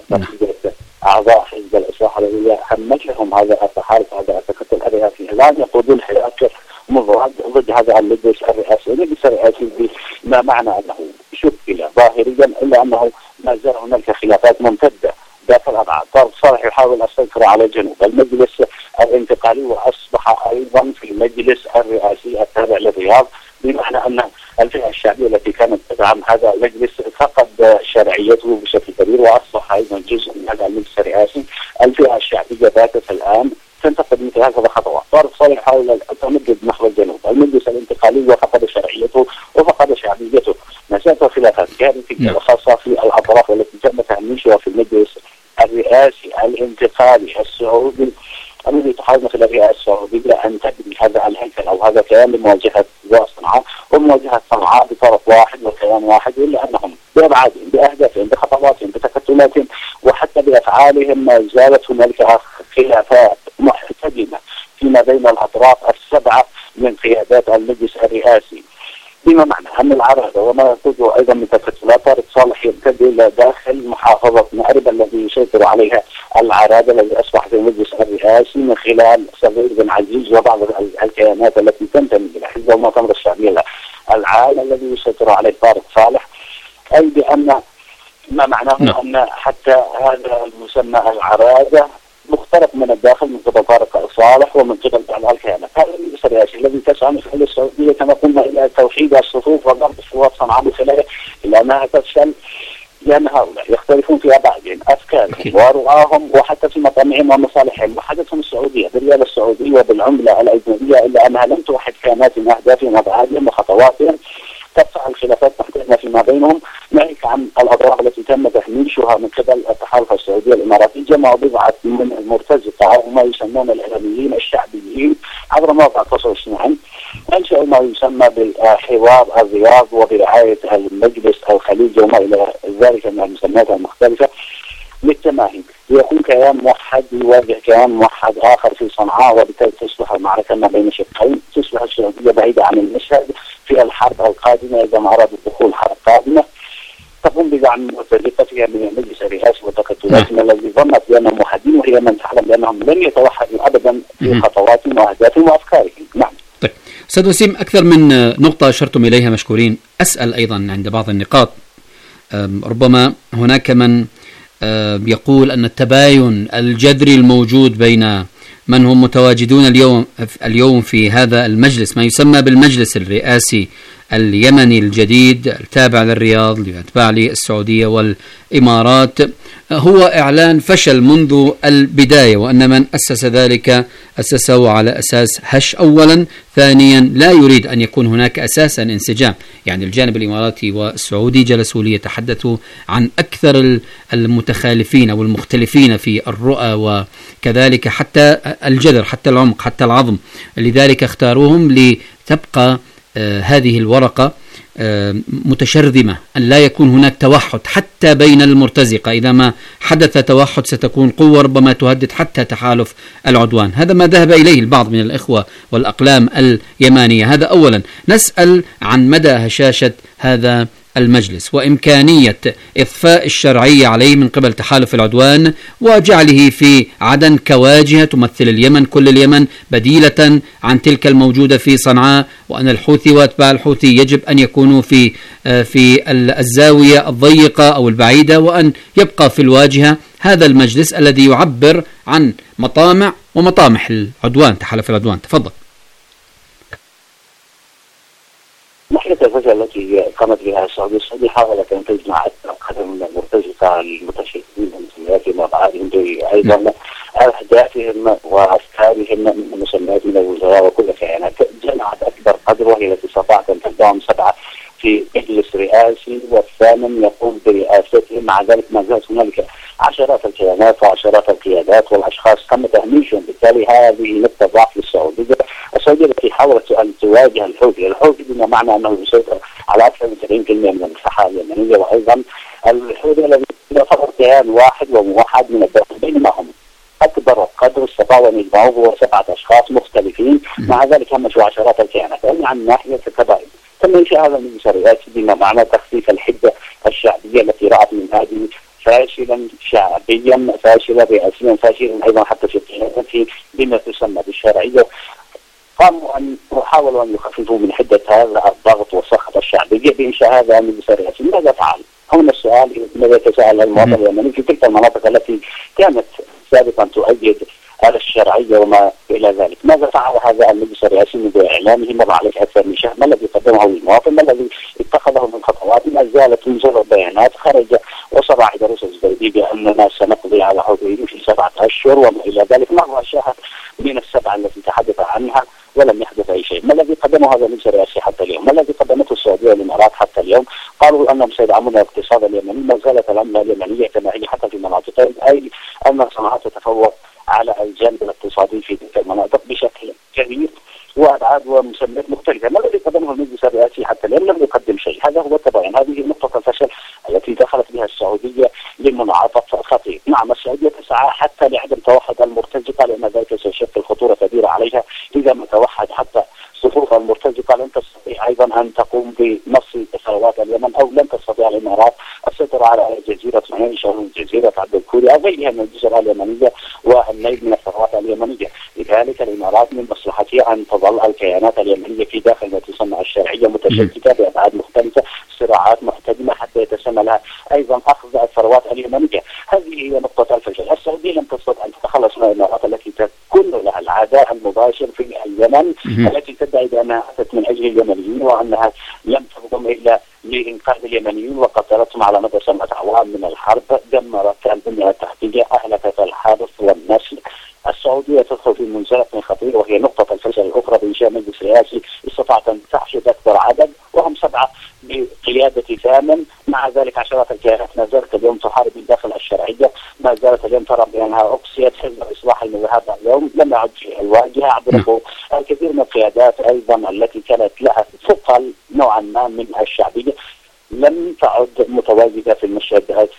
وبقية أعضاء حزب الإصلاح الذي حمشهم هذا التحالف هذا التكتل الرئاسي، الآن يقودون حراك مضاد ضد هذا المجلس الرئاسي. المجلس الرئاسي بما معنى أنه شكل ظاهريا، إلا أنه ما زال هناك خلافات ممتدة داخل الأبعاد. طارق صالح يحاول السيطرة على الجنوب، المجلس الانتقالي وأصبح أيضا في المجلس الرئاسي التابع للرياض، بمعنى أن الفئة الشعبية التي كانت تدعم هذا المجلس فقد شرعيته بشكل كبير وأصبح أيضا جزء من هذا المجلس الرئاسي. الفئة الشعبية باتت الآن تنتقد مثل هذه الخطوات. طارق صالح يحاول أن تمدد نحو الجنوب، المجلس الانتقالي وفقد شرعيته وفقد شعبيته. مسألة خلافات كارثية خاصة في الأطراف والتي تم تهميشها في المجلس الرئاسي الانتقالي السعودي الذي تحاول مثل الرئاسة السعودية أن تبني هذا الهيكل أو هذا الكيان لمواجهة صنعاء ومواجهة صنعاء بطرف واحد وكيان واحد، إلا أنهم بأبعادهم بأهدافهم بخطواتهم بتكتلاتهم وحتى بأفعالهم ما زالت هنالك خلافات محتدمة فيما بين الأطراف السبعة من قيادات المجلس الرئاسي، بما معنى أن العرادة وما يقوده أيضا من تكتلات طارق صالح يمتد إلى داخل محافظة مأرب الذي يسيطر عليها العرادة الذي أصبح في المجلس الرئاسي من خلال صغير بن عزيز وبعض الكيانات التي تنتمي إلى حزب المعتمر الشعبي العام الذي يسيطر عليه طارق صالح، أي بأن ما معناه م. أن حتى هذا المسمى العرادة مخترق من الداخل من قبل طارق صالح ومن قبل بعض الكيانات. هذا المجلس الرئاسي الذي تسعى من خلال السعودية كما قلنا إلى توحيد الصفوف وضرب صفوف صنعاء بخلاله، إلا أنها تفشل لأن هؤلاء يختلفون في أبعادهم أفكارهم ورؤاهم وحتى في مطامعهم ومصالحهم وحدثهم السعودية بالريال السعودي وبالعملة الأجنبية، إلا أنها لم توحد كيانات أهدافهم وأبعادهم وخطواتهم. ترفع الخلافات محتملة فيما بينهم، ناهيك عن الأضرار التي تم تهميشها من قبل التحالف السعودي الإماراتي. جمعوا بضعة من المرتزقة أو ما يسمون الإعلاميين الشعبيين عبر مواقع التواصل الاجتماعي، أنشأوا ما يسمى بالحوار الرياض وبرعاية المجلس الخليجي وما إلى ذلك من المسميات المختلفة، للتماهي، يكون كيان موحد يواجه كيان موحد آخر في صنعاء، وبالتالي تصبح المعركة ما بين شقين، تصبح السعودية بعيدة عن المشهد في الحرب القادمة إذا ما أرادوا الدخول حرب قادمة، تقوم بدعم مرتزقتها من المجلس الرئاسي وتكتلاتهم الذي ظنت بأنهم موحدين، وهي من تعلم بأنهم لن يتوحدوا أبدا في خطواتهم وأهدافهم وأفكارهم. نعم. طيب أستاذ وسيم، أكثر من نقطة أشرتم إليها مشكورين. أسأل أيضا عند بعض النقاط، ربما هناك من يقول أن التباين الجذري الموجود بين من هم متواجدون اليوم اليوم في هذا المجلس، ما يسمى بالمجلس الرئاسي اليمني الجديد التابع للرياض لأتباع للسعودية والإمارات، هو إعلان فشل منذ البداية، وأن من أسس ذلك أسسه على أساس هش أولا، ثانيا لا يريد أن يكون هناك أساسا انسجام. يعني الجانب الإماراتي والسعودي جلسوا ليتحدثوا عن أكثر المتخالفين أو المختلفين في الرؤى، وكذلك حتى الجذر، حتى العمق، حتى العظم. لذلك اختاروهم لتبقى آه هذه الورقة آه متشرذمة، أن لا يكون هناك توحد حتى بين المرتزقة. إذا ما حدث توحد ستكون قوة ربما تهدد حتى تحالف العدوان. هذا ما ذهب إليه البعض من الإخوة والأقلام اليمانية. هذا أولا. نسأل عن مدى هشاشة هذا المجلس وإمكانية إضفاء الشرعية عليه من قبل تحالف العدوان وجعله في عدن كواجهة تمثل اليمن، كل اليمن، بديلة عن تلك الموجودة في صنعاء، وأن الحوثي وأتباع الحوثي يجب أن يكونوا في في الزاوية الضيقة أو البعيدة، وأن يبقى في الواجهة هذا المجلس الذي يعبر عن مطامع ومطامح العدوان، تحالف العدوان. تفضل. ناحية الفكرة التي قامت بها السعودية، السعودية حاولت أن تجمع قدر من المرتزقة المتشددين بمسمياتهم وأبعادهم أيضا أهدافهم وأفكارهم من مسميات من الوزراء وكل كيانات، جمعت أكبر قدر، وهي التي استطاعت أن تضم سبعة في مجلس رئاسي والثامن يقوم برئاستهم. مع ذلك ما زالت هنالك عشرات الكيانات وعشرات القيادات والأشخاص تم تهميشهم، بالتالي هذه نقطة ضعف للسعودية. السعودية التي حاولت أن تواجه الحوثي، الحوثي بما معنى أنه يسيطر على أكثر من سبعين بالمئة من المساحة اليمنية، وأيضا الحوثي الذي يعتبر كيان واحد وموحد من الداخل، بينما هم أكبر قدر استطاعوا أن يجمعوه هو سبعة أشخاص مختلفين. مع ذلك همشوا عشرات الكيانات. يعني عن ناحية القبائل تم إنشاء هذا المجلس الرئاسي بما معنى تخفيف الحدة الشعبية التي رأت من هذه فاشلا شعبيا، فاشلا رئاسيا، فاشلا أيضا حتى في قيادته بما تسمى بالشرعية. قاموا أن يحاولوا أن يخففوا من حدة هذا الضغط والصخب الشعبية بإنشاء هذا المجلس الرئاسي. ماذا فعل؟ هنا السؤال ماذا يتساءل المواطن اليمني في تلك المناطق التي كانت سابقا تؤيد على الشرعية وما إلى ذلك؟ ماذا فعل هذا المجلس الرئاسي منذ إعلامه؟ مر عليه أكثر من شهر. ما الذي قدمه للمواطن؟ ما الذي اتخذه من خطوات؟ ما زالت مجرد بيانات. خرج وصرح عيدروس الزبيدي بأننا سنقضي على حوثيين في سبعة أشهر وما إلى ذلك. ما هو شاهد من السبعة التي تحدث عنها ولم يحدث أي شيء؟ ما الذي قدمه هذا المجلس الرئاسي حتى اليوم؟ ما الذي قدمته السعودية والإمارات حتى اليوم؟ قالوا أنهم سيدعمون الاقتصاد اليمني. ما زالت العملة اليمنية كما هي حتى في مناطقين، أي أن صنعاء تتفوق على الجانب الاقتصادي في تلك المناطق بشكل كبير وأبعاد ومسميات مختلفة. ما الذي قدمه المجلس الرئاسي حتى اليوم؟ لم يقدم شيء. هذا هو التباين. هذه نقطة الفشل التي دخلت بها السعودية لمنعطف خطير. نعم، السعودية تسعى حتى لعدم توحد المرتزقة، لأن ذلك سيشكل خطورة كبيرة عليها. إذا ما توحد حتى صفوف المرتزقة لن تستطيع أيضا أن تقوم بنص ثروات اليمن، أو لن تستطيع الإمارات السيطرة على جزيرة عيش أو جزيرة عبد الكوري أو غيرها من الجزر اليمنية والنيل من الثروات اليمنية. لذلك الإمارات من مصلحتها أن تظل الكيانات اليمنية في داخل ما تسمى الشرعية متشتتة بأبعاد مختلفة، صراعات محتدمة حتى يتسمى لها أيضا أخذ الثروات اليمنية. هذه هي نقطة الفشل. السعودية لم تستطع أن تتخلص من الإمارات التي تكون لها العداء المباشر في اليمن، التي تدعي بأنها أتت من أجل اليمنيين وأنها لم تقم إلا لإنقاذ اليمنيين، وقتلتهم على مدى سبعة أعوام من الحرب، دمرت البنية التحتية، أهلكت الحرث والنسل. السعودية تدخل في منزلق خطير، وهي نقطة الفشل الأخرى بإنشاء مجلس رئاسي استطاعت أن تحشد أكبر عدد، وهم سبعة بقيادة ثامن. مع ذلك عشرات الكيانات ما زالت اليوم تحارب من داخل الشرعية، ما زالت اليوم ترى بأنها أقصيت. حزب الإصلاح الذي هذا اليوم لم يعد في الواجهة، عبروا الكثير من القيادات أيضا التي كانت لها ثقل نوعا ما من الشعبية لم تعد متواجدة في المشهد السياسي.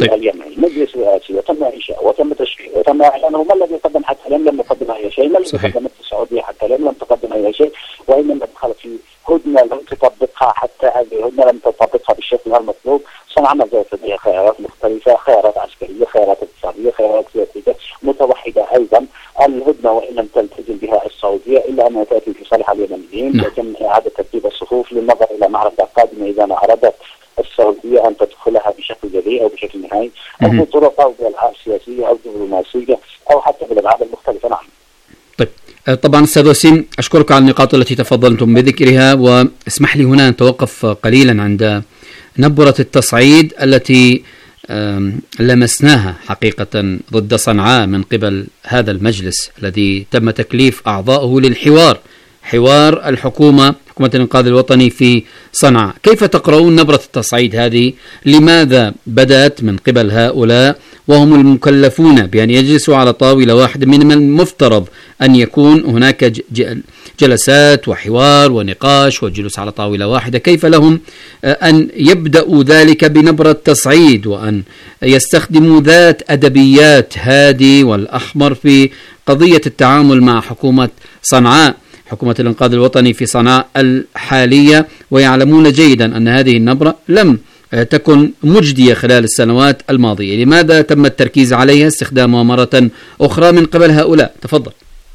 طيب. اليمني مجلس رئاسي وتم إنشاء وتم تشكيل وتم إعلانه. ما الذي قدم حتى الآن؟ لم يقدم أي شيء. ما الذي قدمت السعودية حتى الآن؟ لم تقدم أي شيء، وإنما دخلت في هدنة لم تطبقها، حتى هذه الهدنة لم تطبقها بالشكل المطلوب. صنعاء ما زالت لديها خيارات مختلفة، خيارات عسكرية، خيارات اقتصادية، خيارات سياسية متوحدة أيضا. الهدنة وإن لم تلتزم بها السعودية إلا أنها تأتي في صالح اليمنيين، يتم إعادة ترتيب الصفوف للنظر إلى معركة قادمة إذا ما أرادت السعودية أن تدخلها بشكل جديد أو بشكل نهائي أو بطرق أو بألعاب سياسية أو دبلوماسية أو حتى بالأبعاد المختلفة. نعم. طيب طبعا أستاذ وسيم، أشكرك على النقاط التي تفضلتم بذكرها، واسمح لي هنا أن نتوقف قليلا عند نبرة التصعيد التي لمسناها حقيقة ضد صنعاء من قبل هذا المجلس الذي تم تكليف أعضائه للحوار، حوار الحكومة حكومة الإنقاذ الوطني في صنعاء. كيف تقرؤون نبرة التصعيد هذه؟ لماذا بدأت من قبل هؤلاء وهم المكلفون بأن يجلسوا على طاولة واحدة؟ من المفترض أن يكون هناك جلسات وحوار ونقاش وجلوس على طاولة واحدة. كيف لهم أن يبدأوا ذلك بنبرة تصعيد وأن يستخدموا ذات أدبيات هادي والأحمر في قضية التعامل مع حكومة صنعاء، حكومة الإنقاذ الوطني في صنعاء الحالية، ويعلمون جيدا أن هذه النبرة لم تكن مجدية خلال السنوات الماضية؟ لماذا تم التركيز عليها استخدامها مرة أخرى من قبل هؤلاء؟ تفضل.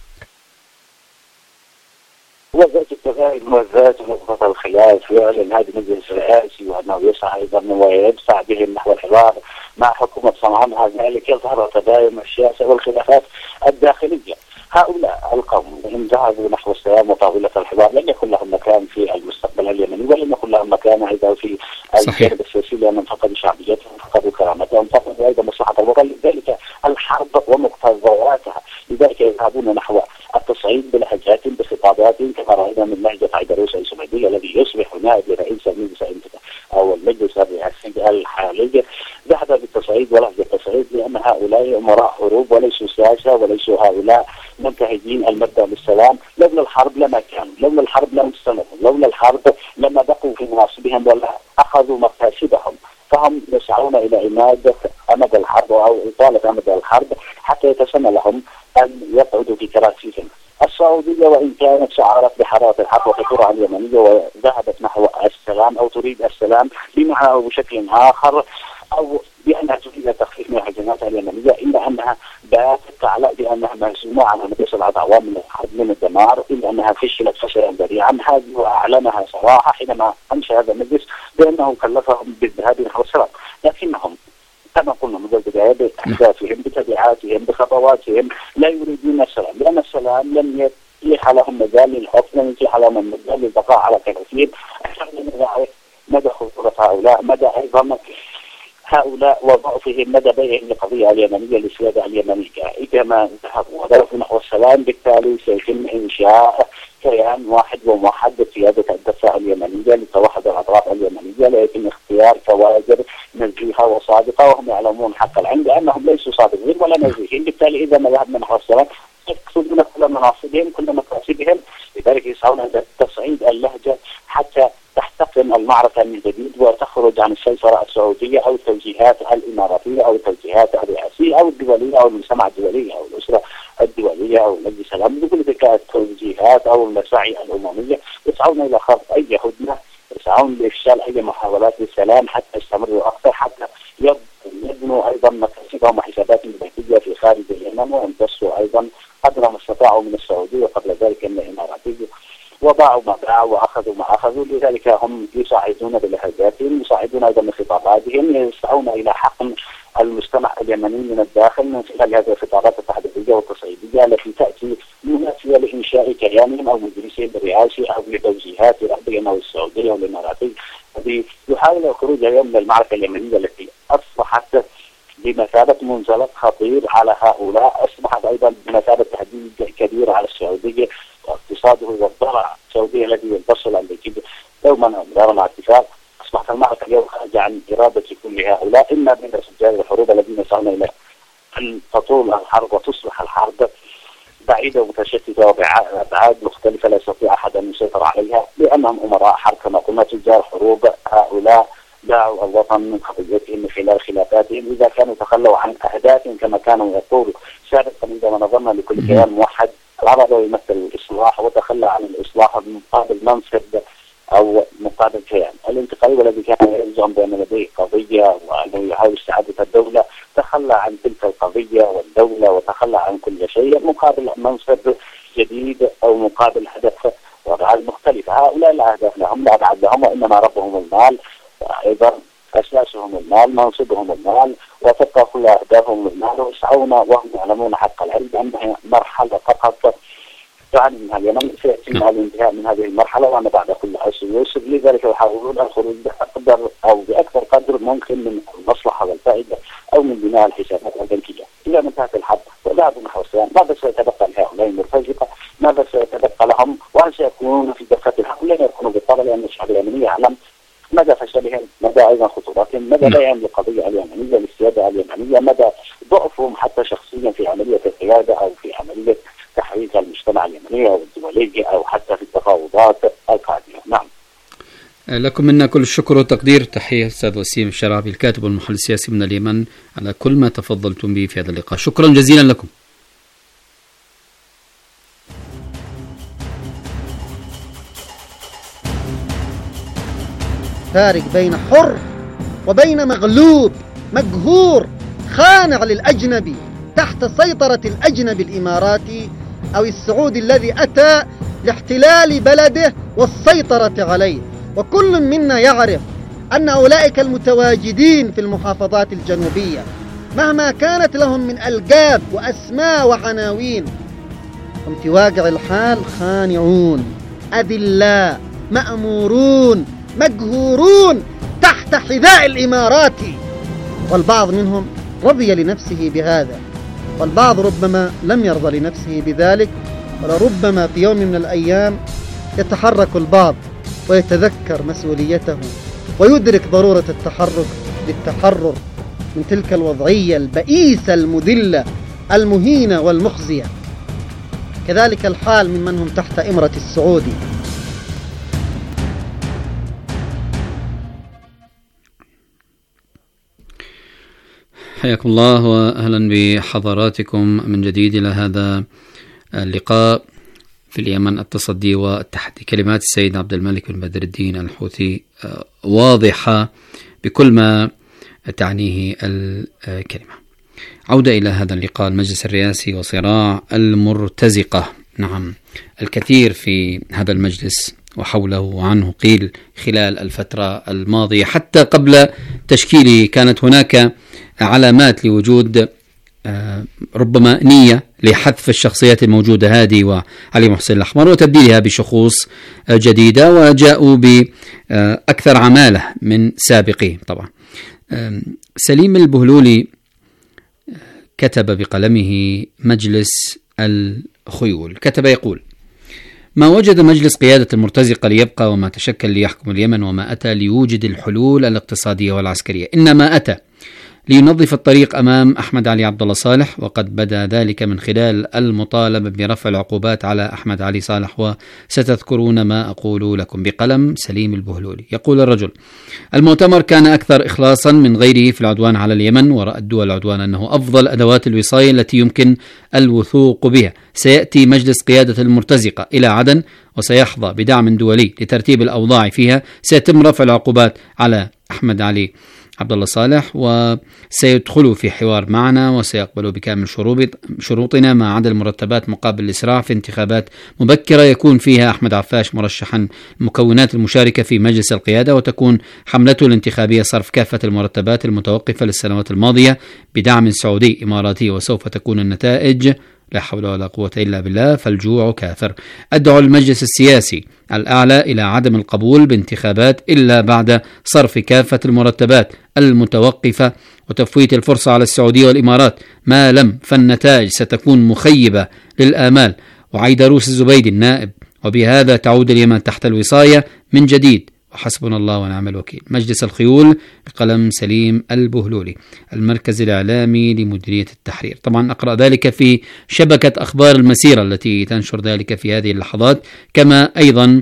وذات التفاهم وذات نقطة الخلاف، يعلن هذا المجلس الرئاسي وأنه يسعى أيضا ويدفع بهم نحو الحوار مع حكومة صنعاء. مع ذلك يظهر تباين السياسة والخلافات الداخلية. هؤلاء القوم إن ذهبوا نحو السلام وطاولة الحوار لن يكون لهم مكان في المستقبل اليمني، ولن يكون لهم مكان أيضا في الجانب السياسي، لأنهم فقدوا شعبيتهم، فقدوا كرامتهم، فقدوا أيضا مصلحة الوطن. لذلك الحرب ومقتضياتها، لذلك يذهبون نحو التصعيد بلهجات بخطابات كما رأينا من لهجة عيدروس السويدي الذي يصبح نائب لرئيس المجلس أو المجلس الرئاسي الحالي. ذهب بالتصعيد ولهجة التصعيد لأن هؤلاء أمراء حروب وليسوا سياسة، وليسوا هؤلاء منتهجين المبدأ بالسلام. لولا الحرب لما كانوا، لولا الحرب لم استمروا، لولا الحرب لما بقوا في مناصبهم ولا أخذوا مكاسبهم. فهم يسعون إلى إمادة أمد الحرب أو إطالة أمد الحرب حتى يتسنى لهم أن يقعدوا في كراسيهم. السعودية وإن كانت شعرت بحرارة الحرب وخطورة اليمنية وذهبت نحو السلام أو تريد السلام بمعنى أو بشكل آخر، أو بأنها تريد تخفيف من الهجمات اليمنية، إلا أنها باتت تعلق بأنها مهزومة على مدى سبعة أعوام من الحرب من الدمار، إلا أنها فشلت فشلا ذريعا. هذه وأعلنها صراحة حينما أنشأ هذا المجلس بأنه كلفهم بالذهاب نحو السلام، لكنهم كما قلنا منذ البداية بأحداثهم بتبعاتهم بخطواتهم لا يريدون السلام، لأن السلام لم يتيح لهم مجال للحكم، لم يتيح لهم مجال للبقاء على كراسيهم. مدى خطورة هؤلاء، مدى أيضا هؤلاء وضعفهم، مدى بيعهم للقضية اليمنية للسيادة اليمنية. إذا ما ذهبوا وذهبوا نحو السلام بالتالي سيتم إنشاء كيان واحد وموحد بقيادة الدفاع اليمنية لتوحد الأطراف اليمنية، لا يتم اختيار كوادر نزيهة وصادقة، وهم يعلمون حق العلم بأنهم ليسوا صادقين ولا نزيهين. بالتالي إذا ما ذهبنا نحو السلام يقصدون كل مناصبهم كل مكاسبهم. لذلك يسعون إلى تصعيد اللهجة حتى تحتقن المعركة من جديد وتخرج عن السيطرة السعودية أو التوجيهات الإماراتية أو التوجيهات الرئاسية أو الدولية أو المجتمع الدولي أو الأسرة الدولية أو مجلس الأمن. بكل تلك التوجيهات أو المساعي الأممية يسعون إلى خلق أي هدنة، يسعون لإفشال أي محاولات للسلام حتى يستمروا أكثر، حتى يبنوا أيضا مكاسبهم وحساباتهم البنكية في خارج اليمن، ويمتصوا أيضا قدر ما استطاعوا من السعودية وقبل ذلك من الإماراتية، وباعوا ما باعوا وأخذوا ما أخذوا. لذلك هم يساعدون بلهجاتهم، يساعدون أيضا من خطاباتهم، يسعون إلى حقن المجتمع اليمني من الداخل من خلال هذه الخطابات التحديثية والتصعيدية التي تأتي مناسبة لإنشاء كيانهم أو مجلسهم الرئاسي أو لتوجيهات رأسهم أو السعودية والإماراتية. الذي يحاول الخروج اليوم من المعركة اليمنية التي أصبحت بمثابة منزلق خطير على هؤلاء، أصبحت أيضا بمثابة تهديد كبير على السعودية واقتصاده والضرع السعودية الذي ينتصر الأمريكي دوما أمرار مع اتفاق. أصبحت المعركة اليوم خارجة عن إرادة كل هؤلاء، إما من رجال الحروب الذين يسعون إلى أن تطول الحرب وتصبح الحرب بعيدة ومتشتتة وبأبعاد مختلفة لا يستطيع أحد أن يسيطر عليها، لأنهم أمراء حرب كما قلنا، تجار حروب. هؤلاء باعوا الوطن من قضيتهم من خلال خلافاتهم، إذا كانوا تخلوا عن أهدافهم كما كانوا يقولوا سابقا عندما نظرنا لكل كيان موحد العرب يمثل الإصلاح وتخلى عن الإصلاح مقابل منصب أو مقابل كيان. الانتقالي والذي كان يزعم بأن لديه قضية وأنه يحاول استعادة الدولة تخلى عن تلك القضية والدولة وتخلى عن كل شيء مقابل منصب جديد أو مقابل هدف وأبعاد مختلفة. هؤلاء لا أهداف لهم لا أبعاد لهم، وإنما ربهم المال، وأيضا أساسهم المال، منصبهم المال، وتبقى كل أهدافهم المال، ويسعون وهم يعلمون حق العلم أنها مرحلة فقط يعني من اليمن سيأتي من الانتهاء من هذه المرحلة وأنا بعد كل عشر يوسف. لذلك يحاولون الخروج بقدر أو بأكثر قدر ممكن من المصلحة والفائدة أو من بناء الحسابات البنكية إلى منتهى الحد. وذهبوا نحو السلام. ماذا سيتبقى لهؤلاء المرتزقة؟ ماذا سيتبقى لهم؟ وهل سيكونون في دفة الحق؟ لن يكونوا بالطبع، لأن الشعب اليمني يعلم مدى فشلهم، مدى أيضا خطوراتهم، مدى بيعهم للقضية اليمنية للسيادة اليمنية، مدى ضعفهم حتى شخصيا في عملية القيادة أو في عملية تحريك المجتمع اليمني أو الدولي أو حتى في التفاوضات القادمة. نعم. لكم منا كل الشكر والتقدير. تحية أستاذ وسيم الشرابي الكاتب والمحلل السياسي من اليمن على كل ما تفضلتم به في هذا اللقاء. شكرا جزيلا لكم. فارق بين حر وبين مغلوب مقهور خانع للأجنبي تحت سيطرة الأجنبي الإماراتي أو السعودي الذي أتى لاحتلال بلده والسيطرة عليه. وكل منا يعرف أن أولئك المتواجدين في المحافظات الجنوبية مهما كانت لهم من ألقاب وأسماء وعناوين هم في واقع الحال خانعون أذلاء مأمورون مقهورون تحت حذاء الإماراتي. والبعض منهم رضي لنفسه بهذا، والبعض ربما لم يرضى لنفسه بذلك، ولربما في يوم من الأيام يتحرك البعض ويتذكر مسؤوليته ويدرك ضرورة التحرك للتحرر من تلك الوضعية البئيسة المذلة المهينة والمخزية. كذلك الحال من من هم تحت إمرة السعودي. حياكم الله وأهلا بحضراتكم من جديد إلى هذا اللقاء في اليمن، التصدي والتحدي. كلمات السيد عبد الملك بن بدر الدين الحوثي واضحة بكل ما تعنيه الكلمة. عودة إلى هذا اللقاء، المجلس الرئاسي وصراع المرتزقة. نعم، الكثير في هذا المجلس وحوله وعنه قيل خلال الفترة الماضية، حتى قبل تشكيله كانت هناك علامات لوجود ربما نية لحذف الشخصيات الموجودة هذه وعلي محسن الأحمر وتبديلها بشخوص جديدة، وجاءوا بأكثر عمالة من سابقين. طبعا سليم البهلولي كتب بقلمه مجلس الخيول، كتب يقول: ما وجد مجلس قيادة المرتزقة ليبقى وما تشكل ليحكم اليمن وما أتى ليوجد الحلول الاقتصادية والعسكرية، إنما أتى لينظف الطريق أمام أحمد علي عبد الله صالح، وقد بدا ذلك من خلال المطالبة برفع العقوبات على أحمد علي صالح. وستذكرون ما أقول لكم. بقلم سليم البهلولي. يقول الرجل: المؤتمر كان أكثر إخلاصا من غيره في العدوان على اليمن، ورأت الدول العدوان أنه أفضل أدوات الوصاية التي يمكن الوثوق بها. سيأتي مجلس قيادة المرتزقة إلى عدن وسيحظى بدعم دولي لترتيب الأوضاع فيها. سيتم رفع العقوبات على أحمد علي عبد الله صالح، وسيدخلوا في حوار معنا وسيقبلوا بكامل شروطنا ما عدا المرتبات مقابل الإسراع في انتخابات مبكرة يكون فيها أحمد عفاش مرشحا المكونات المشاركة في مجلس القيادة، وتكون حملته الانتخابية صرف كافة المرتبات المتوقفة للسنوات الماضية بدعم سعودي إماراتي، وسوف تكون النتائج لا حول ولا قوة إلا بالله فالجوع كافر. أدعو المجلس السياسي الأعلى إلى عدم القبول بانتخابات إلا بعد صرف كافة المرتبات المتوقفة وتفويت الفرصة على السعودية والإمارات، ما لم فالنتائج ستكون مخيبة للآمال. وعيدروس الزبيدي النائب، وبهذا تعود اليمن تحت الوصاية من جديد، وحسبنا الله ونعم الوكيل. مجلس الخيول بقلم سليم البهلولي، المركز الإعلامي لمديرية التحرير. طبعا أقرأ ذلك في شبكة أخبار المسيرة التي تنشر ذلك في هذه اللحظات، كما أيضا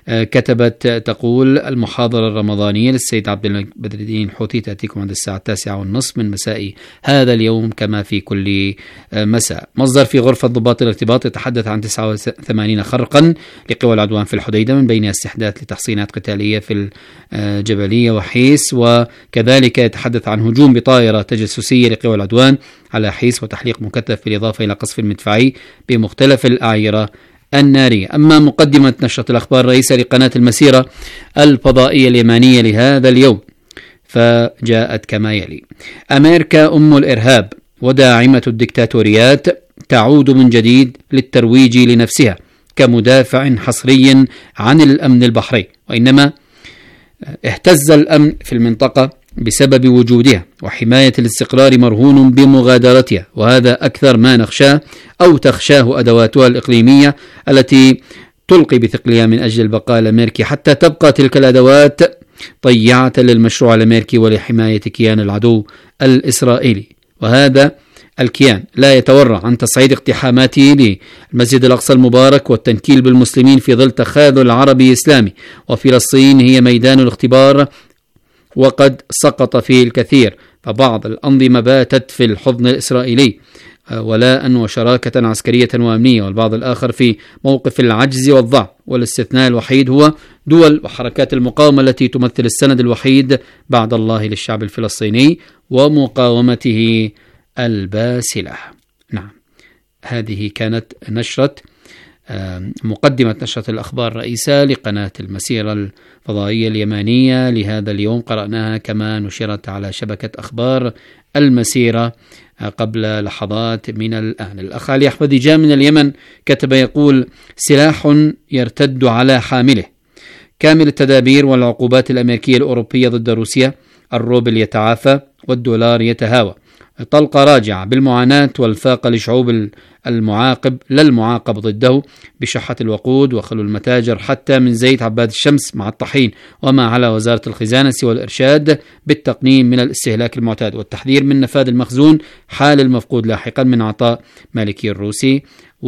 كتبت تقول: المحاضرة الرمضانية للسيد عبد الملك بدر الدين الحوثي تأتيكم عند الساعة التاسعة والنصف من مساء هذا اليوم كما في كل مساء. مصدر في غرفة ضباط الارتباط يتحدث عن تسعة وثمانين خرقا لقوى العدوان في الحديدة، من بينها استحداث لتحصينات قتالية في الجبلية وحيس، وكذلك يتحدث عن هجوم بطائرة تجسسية لقوى العدوان على حيس وتحليق مكثف بالإضافة إلى قصف مدفعي بمختلف الأعيرة النارية. أما مقدمة نشرة الأخبار الرئيسة لقناة المسيرة الفضائية اليمانية لهذا اليوم فجاءت كما يلي: أمريكا أم الإرهاب وداعمة الدكتاتوريات تعود من جديد للترويج لنفسها كمدافع حصري عن الأمن البحري، وإنما اهتز الأمن في المنطقة بسبب وجودها، وحماية الاستقرار مرهون بمغادرتها، وهذا أكثر ما نخشاه أو تخشاه أدواتها الإقليمية التي تلقي بثقلها من أجل البقاء الأمريكي، حتى تبقى تلك الأدوات طيعة للمشروع الأمريكي ولحماية كيان العدو الإسرائيلي. وهذا الكيان لا يتورع عن تصعيد اقتحاماته للمسجد الأقصى المبارك والتنكيل بالمسلمين في ظل تخاذل عربي إسلامي، وفلسطين هي ميدان الاختبار وقد سقط فيه الكثير، فبعض الأنظمة باتت في الحضن الإسرائيلي ولاء وشراكة عسكرية وأمنية، والبعض الآخر في موقف العجز والضعف، والاستثناء الوحيد هو دول وحركات المقاومة التي تمثل السند الوحيد بعد الله للشعب الفلسطيني ومقاومته الباسلة. نعم، هذه كانت نشرة مقدمة نشرة الأخبار الرئيسة لقناة المسيرة الفضائية اليمانية لهذا اليوم، قرأناها كما نشرت على شبكة أخبار المسيرة قبل لحظات من الآن. الأخ علي أحمد جاء من اليمن كتب يقول: سلاح يرتد على حامله، كامل التدابير والعقوبات الأمريكية الأوروبية ضد روسيا، الروبل يتعافى والدولار يتهاوى، طلقة راجعة بالمعاناة والفاقة لشعوب المعاقب لا المعاقب ضده، بشحة الوقود وخلو المتاجر حتى من زيت عباد الشمس مع الطحين، وما على وزارة الخزانة سوى الإرشاد بالتقنين من الاستهلاك المعتاد والتحذير من نفاذ المخزون حال المفقود لاحقا من عطاء مالكي الروسي.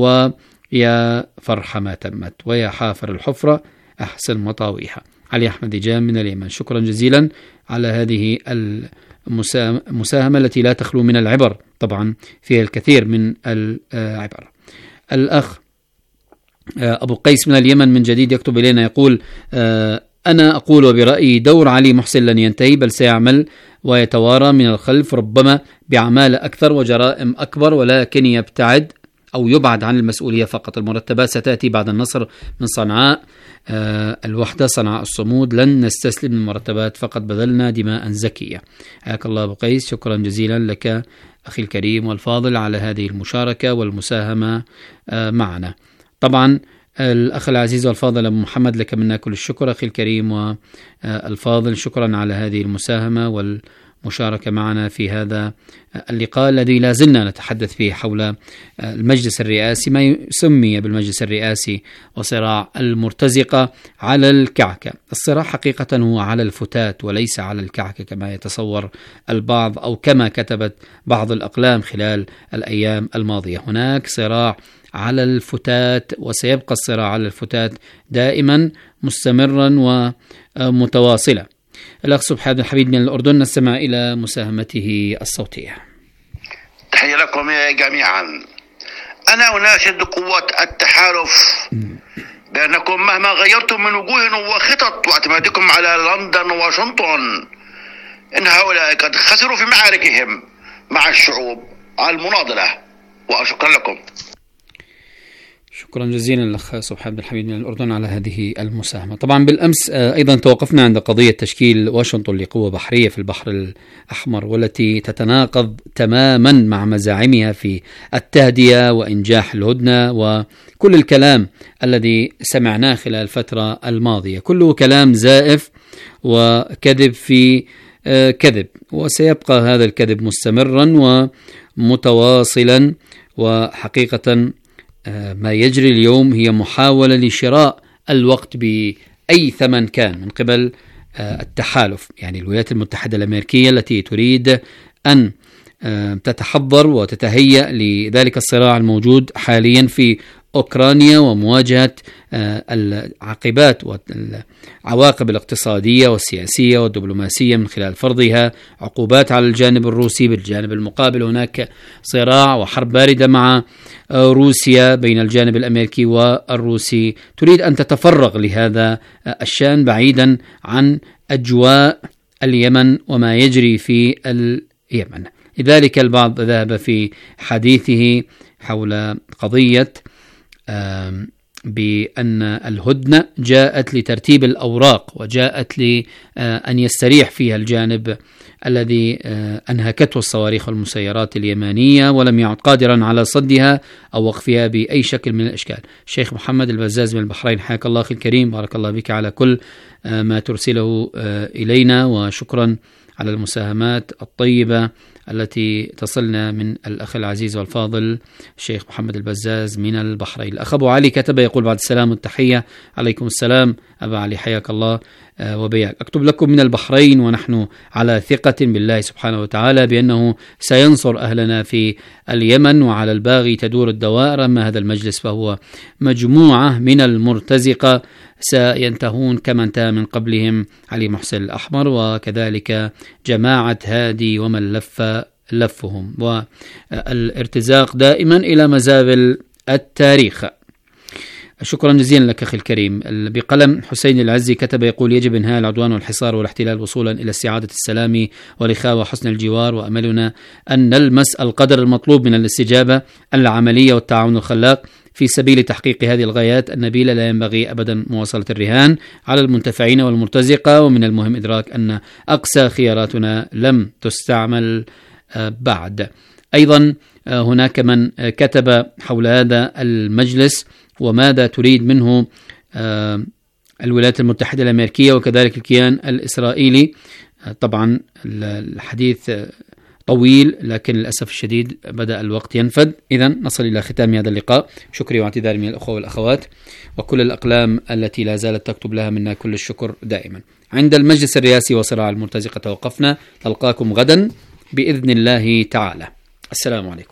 ويا فرح ما تمت ويا حافر الحفرة أحسن مطاويها. علي أحمد جام من اليمن، شكرا جزيلا على هذه المساهمة التي لا تخلو من العبر، طبعا فيها الكثير من العبر. الأخ أبو قيس من اليمن من جديد يكتب إلينا يقول: أنا أقول برأيي دور علي محسن لن ينتهي، بل سيعمل ويتوارى من الخلف ربما بعمالة أكثر وجرائم أكبر، ولكن يبتعد أو يبعد عن المسؤولية فقط. المرتبات ستأتي بعد النصر من صنعاء، أه الوحدة صنعاء الصمود، لن نستسلم المرتبات فقط، بذلنا دماء زكية. حياك الله أبو قيس، شكرا جزيلا لك أخي الكريم والفاضل على هذه المشاركة والمساهمة أه معنا. طبعا الأخ العزيز والفاضل أبو محمد، لك منا كل الشكر أخي الكريم والفاضل، شكرا على هذه المساهمة وال مشاركة معنا في هذا اللقاء الذي لا زلنا نتحدث فيه حول المجلس الرئاسي، ما يسمي بالمجلس الرئاسي وصراع المرتزقة على الكعكة. الصراع حقيقة هو على الفتات وليس على الكعكة كما يتصور البعض أو كما كتبت بعض الأقلام خلال الأيام الماضية. هناك صراع على الفتات وسيبقى الصراع على الفتات دائما مستمرا ومتواصلا. الأخ سبحان الحبيب من الأردن، نستمع إلى مساهمته الصوتية. تحية لكم جميعا. أنا أناشد قوات التحالف بأنكم مهما غيرتم من وجوه وخطط واعتمادكم على لندن وواشنطن، إن هؤلاء قد خسروا في معاركهم مع الشعوب المناضلة، وشكرا لكم. شكرا جزيلا الأخ سبحان بن الحبيب من الأردن على هذه المساهمة. طبعا بالأمس أيضا توقفنا عند قضية تشكيل واشنطن لقوة بحرية في البحر الأحمر، والتي تتناقض تماما مع مزاعمها في التهدئة وإنجاح الهدنة وكل الكلام الذي سمعناه خلال الفترة الماضية، كله كلام زائف وكذب في كذب، وسيبقى هذا الكذب مستمرا ومتواصلا. وحقيقة ما يجري اليوم هي محاولة لشراء الوقت بأي ثمن كان من قبل التحالف، يعني الولايات المتحدة الأمريكية التي تريد أن تتحضر وتتهيأ لذلك الصراع الموجود حاليا في أوكرانيا ومواجهة العاقبات والعواقب الاقتصادية والسياسية والدبلوماسية من خلال فرضها عقوبات على الجانب الروسي. بالجانب المقابل هناك صراع وحرب باردة مع روسيا بين الجانب الأمريكي والروسي، تريد أن تتفرغ لهذا الشأن بعيدا عن أجواء اليمن وما يجري في اليمن. لذلك البعض ذهب في حديثه حول قضية بأن الهدنة جاءت لترتيب الأوراق وجاءت لأن يستريح فيها الجانب الذي أنهكته الصواريخ والمسيرات اليمانية ولم يعد قادرا على صدها أو وقفها بأي شكل من الأشكال. الشيخ محمد البزاز من البحرين، حياك الله أخي الكريم، بارك الله بك على كل ما ترسله إلينا، وشكرا على المساهمات الطيبة التي تصلنا من الأخ العزيز والفاضل الشيخ محمد البزاز من البحرين. الأخ أبو علي كتب يقول: بعد السلام والتحية. عليكم السلام أبا علي، حياك الله وبياك. أكتب لكم من البحرين ونحن على ثقة بالله سبحانه وتعالى بأنه سينصر أهلنا في اليمن، وعلى الباغي تدور الدوائر. أما هذا المجلس فهو مجموعة من المرتزقة سينتهون كما انتهى من قبلهم علي محسن الأحمر، وكذلك جماعة هادي ومن لف لفهم، والارتزاق دائما إلى مزابل التاريخ. شكرا جزيلا لك أخي الكريم. بقلم حسين العزي كتب يقول: يجب إنهاء العدوان والحصار والاحتلال وصولا إلى استعادة السلام والإخاء وحسن الجوار، وأملنا أن نلمس القدر المطلوب من الاستجابة العملية والتعاون الخلاق في سبيل تحقيق هذه الغايات النبيلة. لا ينبغي أبدا مواصلة الرهان على المنتفعين والمرتزقة، ومن المهم إدراك أن أقصى خياراتنا لم تستعمل بعد. أيضا هناك من كتب حول هذا المجلس وماذا تريد منه الولايات المتحدة الأمريكية وكذلك الكيان الإسرائيلي. طبعا الحديث طويل لكن للأسف الشديد بدأ الوقت ينفد. إذن نصل إلى ختام هذا اللقاء. شكري واعتذاري من الأخوة والأخوات وكل الأقلام التي لا زالت تكتب لها منا كل الشكر دائما. عند المجلس الرئاسي وصراع المرتزقة توقفنا. نلقاكم غدا بإذن الله تعالى. السلام عليكم.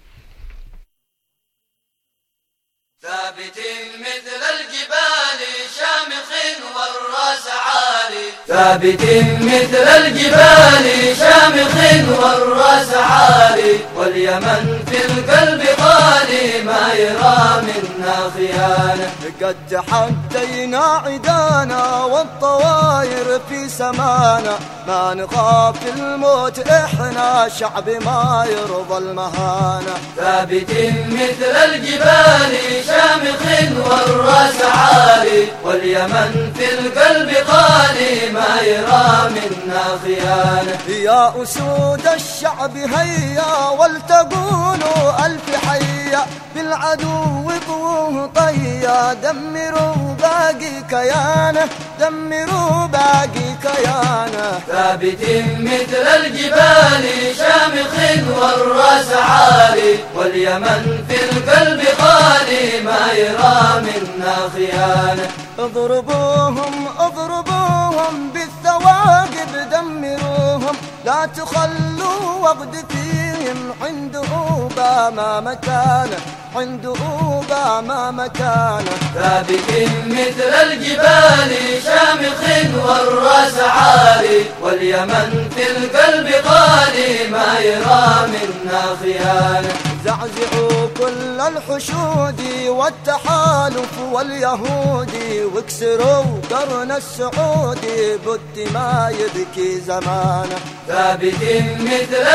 ثابت مثل الجبال شامخ والراس عالي، ثابت مثل الجبال شامخ والراس عالي، واليمن في القلب خالي ما يرى منا خيانة. قد تحدينا عدانا والطواير في سمانا، ما نخاف الموت احنا شعب ما يرضى المهانة. ثابت مثل الجبال شامخ والراس عالي، واليمن في القلب خالي ما يرى منا خيانة. يا أسود الشعب هيا ولتقولوا ألف حيا، بالعدو طوه طيا، دمروا باقي كيانه، دمروا باقي كيانه. ثابت مثل الجبال شامخ والراس عالي، واليمن في القلب خالي ما يرى منا خيانة. اضربوهم اضربوهم بالثواقب، دمروهم لا تخلوا وقت فيهم، عند أوباما مكانه، عند أوباما مكانه. ثابت مثل الجبال شامخ والراس عالي، واليمن في القلب خالي ما يرى منا خيانة. زعزعوا كل الحشود والتحالف واليهودي، واكسروا قرن السعودي، بد ما يبكي زمانه. ثابت مثل